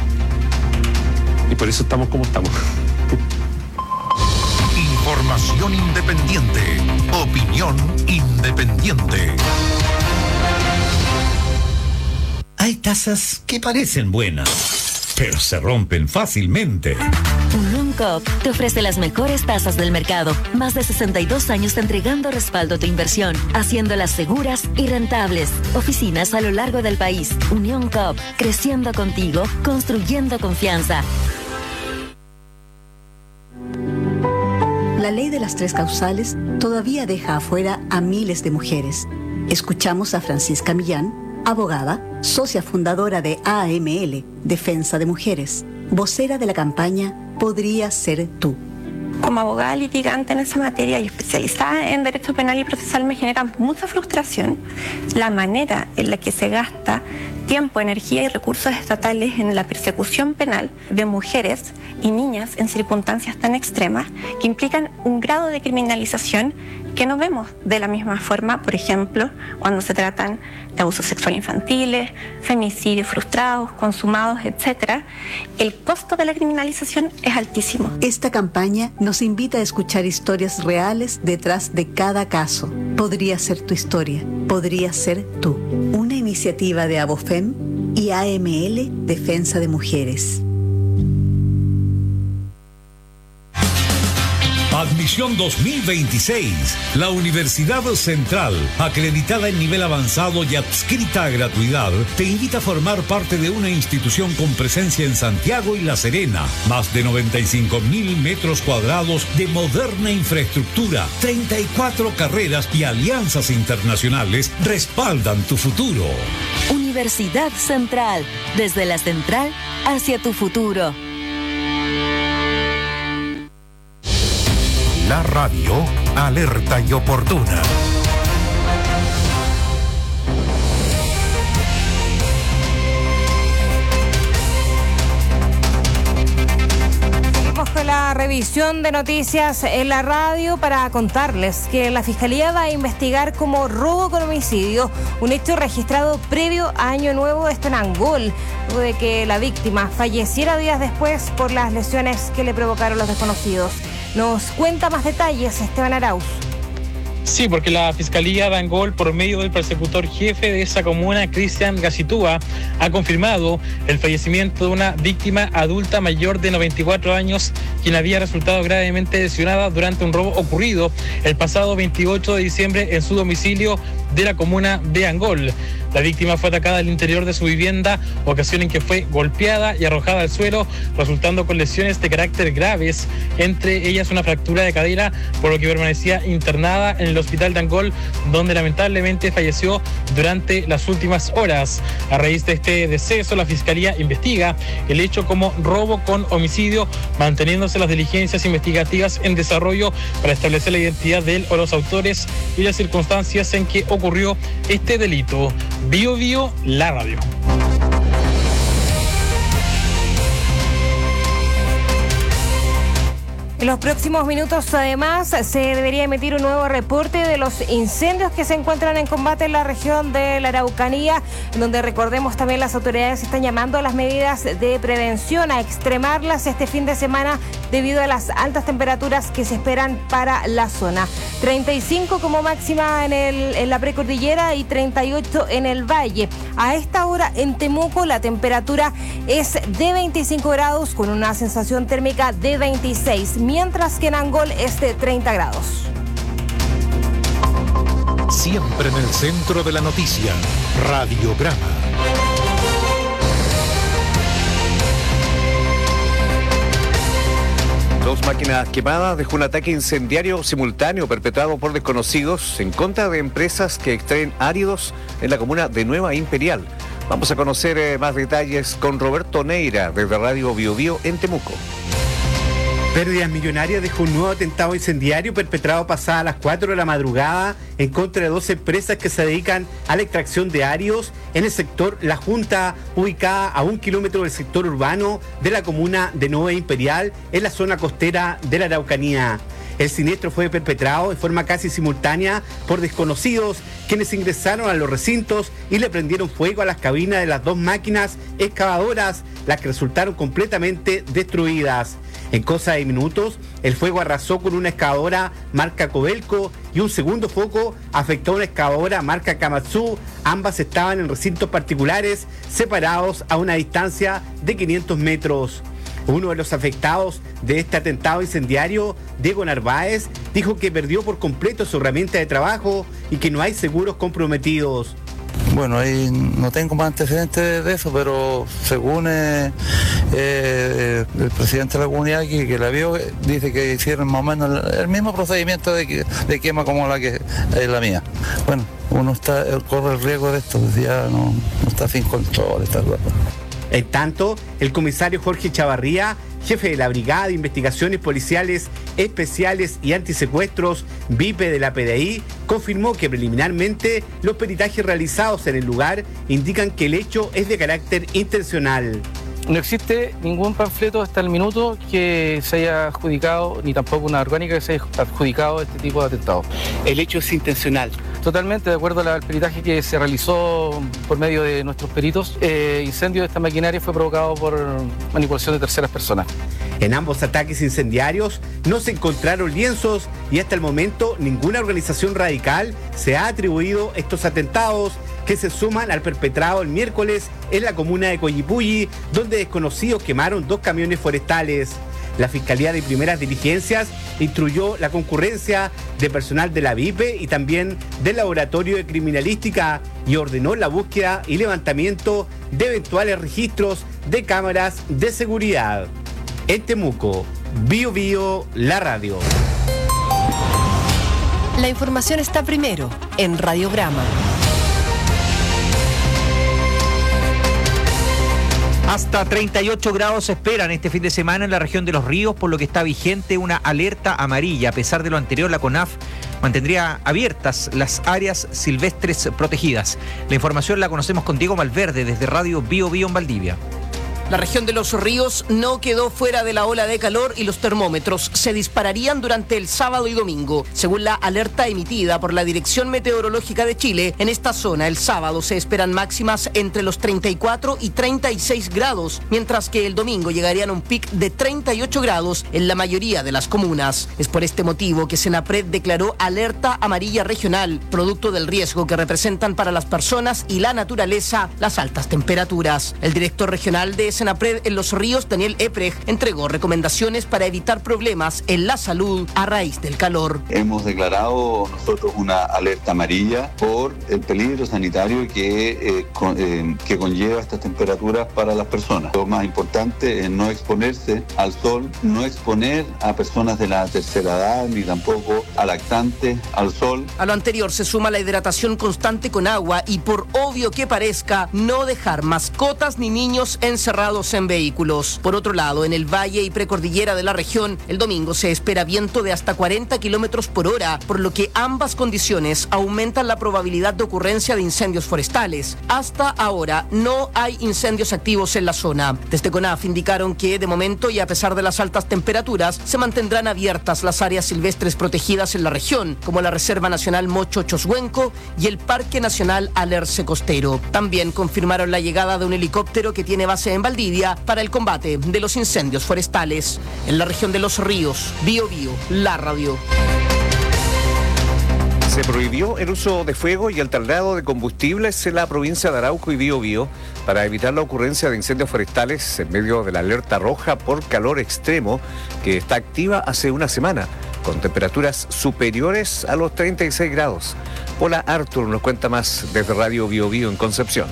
Y por eso estamos como estamos. Información independiente. Opinión independiente. Hay tazas que parecen buenas, pero se rompen fácilmente. Unión Coop te ofrece las mejores tasas del mercado. Más de sesenta y dos años entregando respaldo a tu inversión, haciéndolas seguras y rentables. Oficinas a lo largo del país. Unión Coop, creciendo contigo, construyendo confianza. La ley de las tres causales todavía deja afuera a miles de mujeres. Escuchamos a Francisca Millán, abogada, socia fundadora de A M L, Defensa de Mujeres, vocera de la campaña Podría Ser Tú. Como abogada litigante en esa materia y especializada en derecho penal y procesal, me genera mucha frustración la manera en la que se gasta tiempo, energía y recursos estatales en la persecución penal de mujeres y niñas en circunstancias tan extremas que implican un grado de criminalización que no vemos de la misma forma, por ejemplo, cuando se tratan de abusos sexuales infantiles, femicidios frustrados, consumados, etcétera. El costo de la criminalización es altísimo. Esta campaña nos invita a escuchar historias reales detrás de cada caso. Podría ser tu historia, podría ser tú. Una iniciativa de Abofem y A M L, Defensa de Mujeres. Admisión dos mil veintiséis. La Universidad Central, acreditada en nivel avanzado y adscrita a gratuidad, te invita a formar parte de una institución con presencia en Santiago y La Serena. Más de noventa y cinco mil metros cuadrados de moderna infraestructura, treinta y cuatro carreras y alianzas internacionales respaldan tu futuro. Universidad Central, desde la central hacia tu futuro. La radio alerta y oportuna. la revisión de noticias en la radio para contarles que la Fiscalía va a investigar como robo con homicidio un hecho registrado previo a Año Nuevo esto en Angol, luego de que la víctima falleciera días después por las lesiones que le provocaron los desconocidos. Nos cuenta más detalles Esteban Arauz. Sí, porque la Fiscalía de Angol, por medio del persecutor jefe de esa comuna, Cristian Gacitúa, ha confirmado el fallecimiento de una víctima adulta mayor de noventa y cuatro años, quien había resultado gravemente lesionada durante un robo ocurrido el pasado veintiocho de diciembre en su domicilio de la comuna de Angol. La víctima fue atacada al interior de su vivienda, ocasión en que fue golpeada y arrojada al suelo, resultando con lesiones de carácter graves, entre ellas una fractura de cadera, por lo que permanecía internada en el hospital de Angol, donde lamentablemente falleció durante las últimas horas. A raíz de este deceso, la Fiscalía investiga el hecho como robo con homicidio, manteniéndose las diligencias investigativas en desarrollo para establecer la identidad de él o los autores y las circunstancias en que ocurrió este delito. Bio Bio, la radio. En los próximos minutos, además, se debería emitir un nuevo reporte de los incendios que se encuentran en combate en la región de la Araucanía, donde, recordemos, también las autoridades están llamando a las medidas de prevención, a extremarlas este fin de semana debido a las altas temperaturas que se esperan para la zona. treinta y cinco como máxima en, el, en la precordillera y treinta y ocho en el valle. A esta hora en Temuco la temperatura es de veinticinco grados con una sensación térmica de veintiséis, mientras que en Angol es de treinta grados. Siempre en el centro de la noticia, Radiograma. Dos máquinas quemadas dejó un ataque incendiario simultáneo perpetrado por desconocidos en contra de empresas que extraen áridos en la comuna de Nueva Imperial. Vamos a conocer eh, más detalles con Roberto Neira desde Radio Bio Bio en Temuco. Pérdidas Millonarias dejó un nuevo atentado incendiario perpetrado pasada las cuatro de la madrugada en contra de dos empresas que se dedican a la extracción de áridos en el sector La Junta, ubicada a un kilómetro del sector urbano de la comuna de Nueva Imperial, en la zona costera de la Araucanía. El siniestro fue perpetrado de forma casi simultánea por desconocidos, quienes ingresaron a los recintos y le prendieron fuego a las cabinas de las dos máquinas excavadoras, las que resultaron completamente destruidas. En cosa de minutos, el fuego arrasó con una excavadora marca Codelco y un segundo foco afectó a una excavadora marca Kamatsu. Ambas estaban en recintos particulares separados a una distancia de quinientos metros. Uno de los afectados de este atentado incendiario, Diego Narváez, dijo que perdió por completo su herramienta de trabajo y que no hay seguros comprometidos. Bueno, ahí no tengo más antecedentes de eso, pero según eh, eh, el presidente de la comunidad que, que la vio, dice que hicieron más o menos el, el mismo procedimiento de, de quema como la que es la mía. Bueno, uno está corre el riesgo de esto, ya no, no está sin control, está claro. En tanto, el comisario Jorge Chavarría, jefe de la Brigada de Investigaciones Policiales Especiales y Antisecuestros, B I P E de la P D I, confirmó que preliminarmente los peritajes realizados en el lugar indican que el hecho es de carácter intencional. No existe ningún panfleto hasta el minuto que se haya adjudicado, ni tampoco una orgánica que se haya adjudicado este tipo de atentados. El hecho es intencional. Totalmente, de acuerdo al peritaje que se realizó por medio de nuestros peritos, el incendio de esta maquinaria fue provocado por manipulación de terceras personas. En ambos ataques incendiarios no se encontraron lienzos y hasta el momento ninguna organización radical se ha atribuido estos atentados, que se suman al perpetrado el miércoles en la comuna de Coyipulli, donde desconocidos quemaron dos camiones forestales. La Fiscalía de Primeras Diligencias instruyó la concurrencia de personal de la B I P E y también del Laboratorio de Criminalística y ordenó la búsqueda y levantamiento de eventuales registros de cámaras de seguridad. En Temuco, Bio Bio, la radio. La información está primero en Radiograma. Hasta treinta y ocho grados se esperan este fin de semana en la región de Los Ríos, por lo que está vigente una alerta amarilla. A pesar de lo anterior, la CONAF mantendría abiertas las áreas silvestres protegidas. La información la conocemos con Diego Malverde desde Radio Bio Bio en Valdivia. La región de Los Ríos no quedó fuera de la ola de calor y los termómetros se dispararían durante el sábado y domingo. Según la alerta emitida por la Dirección Meteorológica de Chile, en esta zona el sábado se esperan máximas entre los treinta y cuatro y treinta y seis grados, mientras que el domingo llegarían a un pic de treinta y ocho grados en la mayoría de las comunas. Es por este motivo que Senapred declaró alerta amarilla regional, producto del riesgo que representan para las personas y la naturaleza las altas temperaturas. El director regional de Senapred en Los Ríos, Daniel Epprecht, entregó recomendaciones para evitar problemas en la salud a raíz del calor. Hemos declarado nosotros una alerta amarilla por el peligro sanitario que, eh, con, eh, que conlleva estas temperaturas para las personas. Lo más importante es no exponerse al sol, no exponer a personas de la tercera edad ni tampoco a lactantes al sol. A lo anterior se suma la hidratación constante con agua y, por obvio que parezca, no dejar mascotas ni niños encerrados en vehículos. Por otro lado, en el valle y precordillera de la región, el domingo se espera viento de hasta cuarenta kilómetros por hora, por lo que ambas condiciones aumentan la probabilidad de ocurrencia de incendios forestales. Hasta ahora no hay incendios activos en la zona. Desde CONAF indicaron que, de momento y a pesar de las altas temperaturas, se mantendrán abiertas las áreas silvestres protegidas en la región, como la Reserva Nacional Mocho Choshuenco y el Parque Nacional Alerce Costero. También confirmaron la llegada de un helicóptero que tiene base en Valdivia para el combate de los incendios forestales. En la región de Los Ríos, Bio Bio, la radio. Se prohibió el uso de fuego y el traslado de combustibles en la provincia de Arauco y Biobío para evitar la ocurrencia de incendios forestales en medio de la alerta roja por calor extremo que está activa hace una semana, con temperaturas superiores a los treinta y seis grados. Hola, Artur nos cuenta más desde Radio Biobío en Concepción.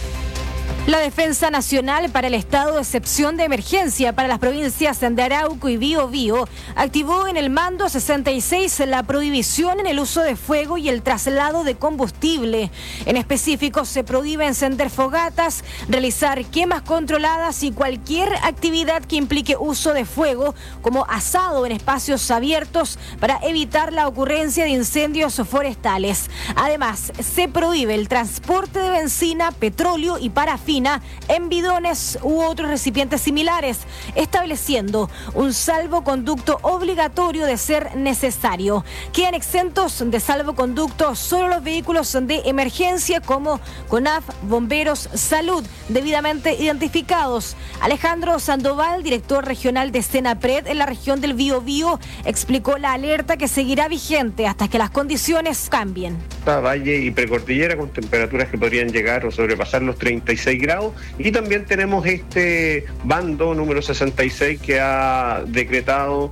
La Defensa Nacional para el Estado de Excepción de Emergencia para las provincias de Arauco y Biobío activó en el mando sesenta y seis la prohibición en el uso de fuego y el traslado de combustible. En específico, se prohíbe encender fogatas, realizar quemas controladas y cualquier actividad que implique uso de fuego, como asado en espacios abiertos, para evitar la ocurrencia de incendios forestales. Además, se prohíbe el transporte de benzina, petróleo y parafina en bidones u otros recipientes similares, estableciendo un salvoconducto obligatorio de ser necesario. Quedan exentos de salvoconducto solo los vehículos de emergencia como CONAF, Bomberos, Salud, debidamente identificados. Alejandro Sandoval, director regional de Senapred en la región del Biobío, explicó la alerta que seguirá vigente hasta que las condiciones cambien. Valle y precordillera con temperaturas que podrían llegar o sobrepasar los treinta y seis grados, y también tenemos este bando número sesenta y seis que ha decretado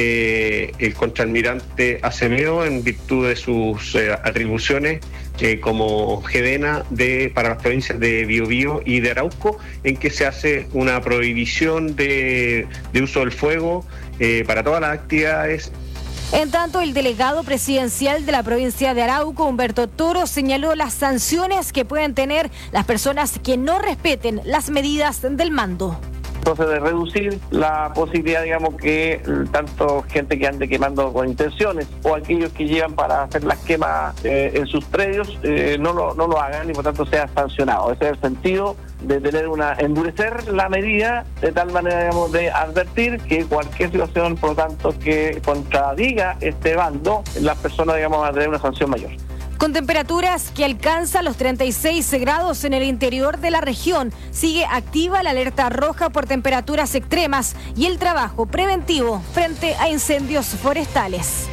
eh, el contraalmirante Acevedo en virtud de sus eh, atribuciones eh, como GEDENA de, para las provincias de Biobío y de Arauco, en que se hace una prohibición de, de uso del fuego eh, para todas las actividades. En tanto, el delegado presidencial de la provincia de Arauco, Humberto Toro, señaló las sanciones que pueden tener las personas que no respeten las medidas del mando. Entonces, de reducir la posibilidad, digamos, que tanto gente que ande quemando con intenciones o aquellos que llevan para hacer las quemas eh, en sus predios eh, no, lo, no lo hagan y por tanto sea sancionado. Ese es el sentido de tener una endurecer la medida de tal manera, digamos, de advertir que cualquier situación, por lo tanto, que contradiga este bando, las personas, digamos, van a tener una sanción mayor. Con temperaturas que alcanzan los treinta y seis grados en el interior de la región, sigue activa la alerta roja por temperaturas extremas y el trabajo preventivo frente a incendios forestales.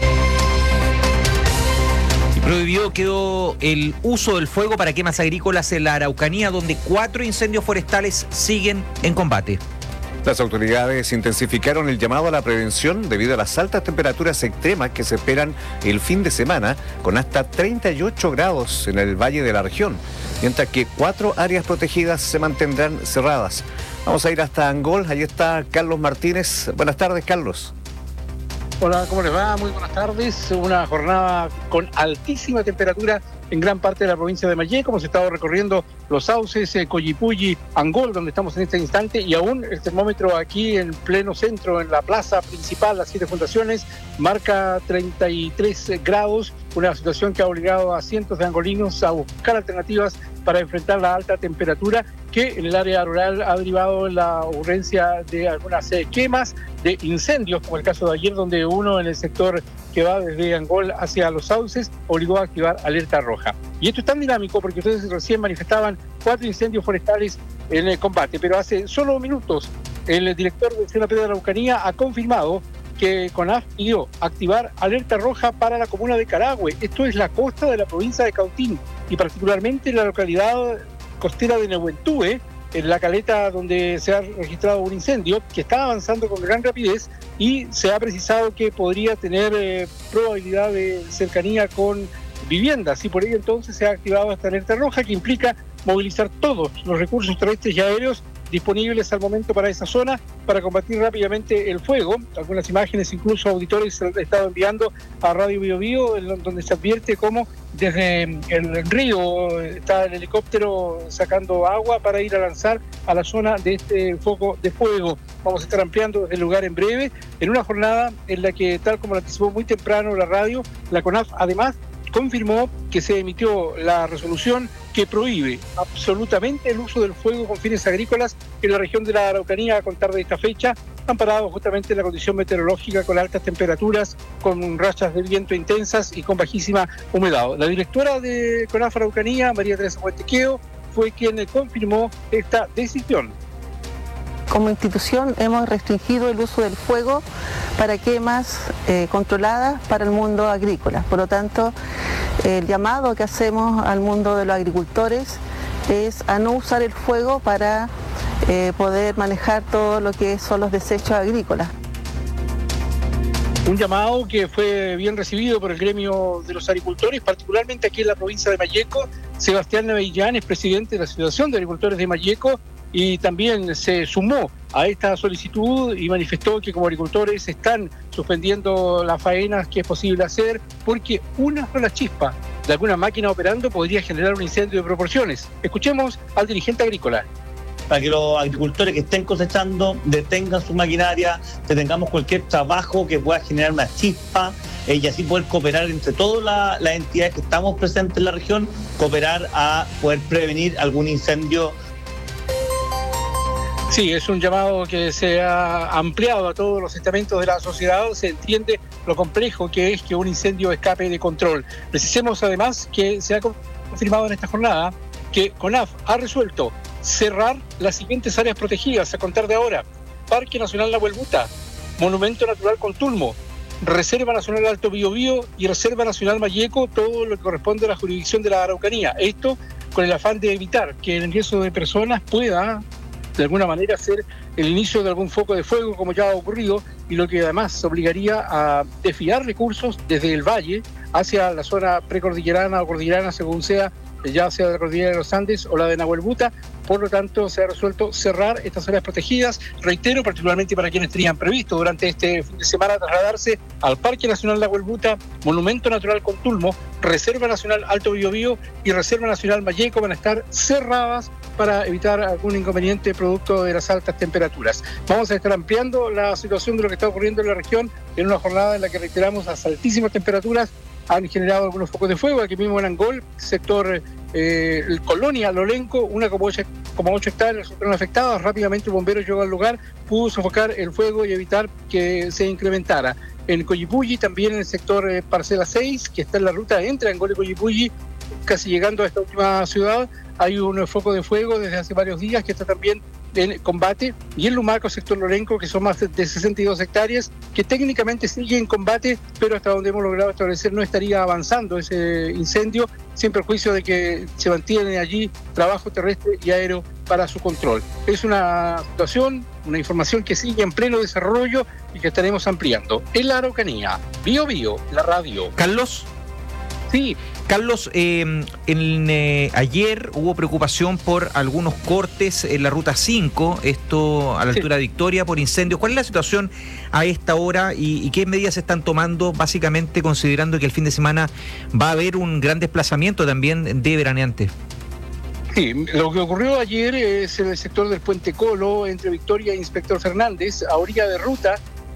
Prohibido quedó el uso del fuego para quemas agrícolas en la Araucanía, donde cuatro incendios forestales siguen en combate. Las autoridades intensificaron el llamado a la prevención debido a las altas temperaturas extremas que se esperan el fin de semana, con hasta treinta y ocho grados en el valle de la región, mientras que cuatro áreas protegidas se mantendrán cerradas. Vamos a ir hasta Angol, ahí está Carlos Martínez. Buenas tardes, Carlos. Hola, ¿cómo les va? Muy buenas tardes. Una jornada con altísima temperatura en gran parte de la provincia de Mayé, como se ha estado recorriendo los sauces, eh, Coyipulli, Angol, donde estamos en este instante, y aún el termómetro aquí en pleno centro, en la plaza principal, las Siete Fundaciones, marca treinta y tres grados, una situación que ha obligado a cientos de angolinos a buscar alternativas para enfrentar la alta temperatura, que que en el área rural ha derivado la ocurrencia de algunas eh, quemas, de incendios, como el caso de ayer, donde uno en el sector que va desde Angol hacia Los Sauces obligó a activar alerta roja. Y esto es tan dinámico porque ustedes recién manifestaban cuatro incendios forestales en el combate, pero hace solo minutos el director del C N P de la Araucanía ha confirmado que CONAF pidió activar alerta roja para la comuna de Carahue. Esto es la costa de la provincia de Cautín y particularmente la localidad costera de Nehuentúe, en la caleta donde se ha registrado un incendio que está avanzando con gran rapidez y se ha precisado que podría tener eh, probabilidad de cercanía con viviendas y por ello entonces se ha activado esta alerta roja que implica movilizar todos los recursos terrestres y aéreos disponibles al momento para esa zona para combatir rápidamente el fuego. Algunas imágenes, incluso auditores, se han estado enviando a Radio Bio Bio, donde se advierte cómo desde el río está el helicóptero sacando agua para ir a lanzar a la zona de este foco de fuego. Vamos a estar ampliando desde el lugar en breve, en una jornada en la que, tal como lo anticipó muy temprano la radio, la CONAF además confirmó que se emitió la resolución que prohíbe absolutamente el uso del fuego con fines agrícolas en la región de la Araucanía a contar de esta fecha, amparado justamente en la condición meteorológica con altas temperaturas, con rachas de viento intensas y con bajísima humedad. La directora de CONAF Araucanía, María Teresa Huantequeo, fue quien confirmó esta decisión. Como institución hemos restringido el uso del fuego para quemas eh, controladas para el mundo agrícola. Por lo tanto, el llamado que hacemos al mundo de los agricultores es a no usar el fuego para eh, poder manejar todo lo que son los desechos agrícolas. Un llamado que fue bien recibido por el gremio de los agricultores, particularmente aquí en la provincia de Malleco. Sebastián Navellán es presidente de la Asociación de Agricultores de Malleco y también se sumó a esta solicitud y manifestó que como agricultores están suspendiendo las faenas que es posible hacer porque una sola chispa de alguna máquina operando podría generar un incendio de proporciones. Escuchemos al dirigente agrícola. Para que los agricultores que estén cosechando detengan su maquinaria, detengamos cualquier trabajo que pueda generar una chispa eh, y así poder cooperar entre todas la, las entidades que estamos presentes en la región, cooperar a poder prevenir algún incendio. Sí, es un llamado que se ha ampliado a todos los estamentos de la sociedad. Se entiende lo complejo que es que un incendio escape de control. Precisemos además que se ha confirmado en esta jornada que CONAF ha resuelto cerrar las siguientes áreas protegidas a contar de ahora: Parque Nacional Nahuel Buta, Monumento Natural Contulmo, Reserva Nacional Alto Biobío y Reserva Nacional Malleco, todo lo que corresponde a la jurisdicción de la Araucanía. Esto con el afán de evitar que el ingreso de personas pueda de alguna manera ser el inicio de algún foco de fuego como ya ha ocurrido, y lo que además obligaría a desviar recursos desde el valle hacia la zona precordillerana o cordillerana, según sea, ya sea de la cordillera de los Andes o la de Nahuel Buta. Por lo tanto, se ha resuelto cerrar estas áreas protegidas, reitero, particularmente para quienes tenían previsto durante este fin de semana trasladarse al Parque Nacional Nahuel Buta, Monumento Natural Contulmo, Reserva Nacional Alto Biobío y Reserva Nacional Malleco van a estar cerradas para evitar algún inconveniente producto de las altas temperaturas. Vamos a estar ampliando la situación de lo que está ocurriendo en la región en una jornada en la que, reiteramos, las altísimas temperaturas han generado algunos focos de fuego. Aquí mismo en Angol, sector eh, el Colonia, Lolenco, una como ocho, como ocho hectáreas fueron afectadas. Rápidamente el bombero llegó al lugar, pudo sofocar el fuego y evitar que se incrementara. En Coyipulli, también en el sector eh, Parcela seis, que está en la ruta entre Angol y Coyipulli, casi llegando a esta última ciudad, hay un foco de fuego desde hace varios días que está también en combate, y en Lumaco, sector Lorenco, que son más de sesenta y dos hectáreas, que técnicamente sigue en combate, pero hasta donde hemos logrado establecer no estaría avanzando ese incendio, sin perjuicio de que se mantiene allí trabajo terrestre y aéreo para su control. Es una situación, una información que sigue en pleno desarrollo y que estaremos ampliando. En la Araucanía, Bio Bio, la radio. Carlos. Sí. Carlos, eh, en, eh, ayer hubo preocupación por algunos cortes en la ruta cinco, esto a la altura de Victoria, por incendios. ¿Cuál es la situación a esta hora y, y qué medidas se están tomando, básicamente considerando que el fin de semana va a haber un gran desplazamiento también de veraneantes? Sí, lo que ocurrió ayer es en el sector del Puente Colo, entre Victoria e Inspector Fernández, a orilla de ruta.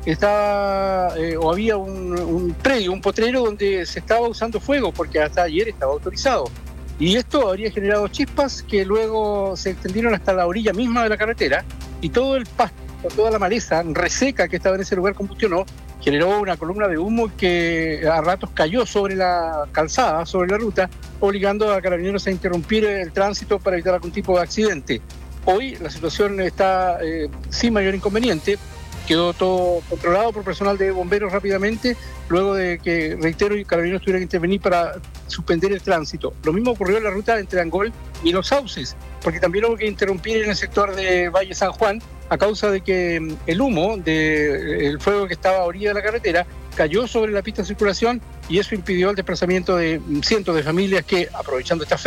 Estaba eh, o había un, un predio, un potrero donde se estaba usando fuego porque hasta ayer estaba autorizado, Y esto habría generado chispas que luego se extendieron hasta la orilla misma de la carretera y todo el pasto, toda la maleza reseca que estaba en ese lugar combustionó, generó una columna de humo que a ratos cayó sobre la calzada, sobre la ruta, obligando a Carabineros a interrumpir el tránsito para evitar algún tipo de accidente. Hoy la situación está eh, sin mayor inconveniente. Quedó todo controlado por personal de bomberos rápidamente, luego de que, reitero, y Carabineros tuvieron que intervenir para suspender el tránsito. Lo mismo ocurrió en la ruta entre Angol y Los Sauces, porque también hubo que interrumpir en el sector de Valle San Juan a causa de que el humo del fuego que estaba a orilla de la carretera cayó sobre la pista de circulación y eso impidió el desplazamiento de cientos de familias que, aprovechando esta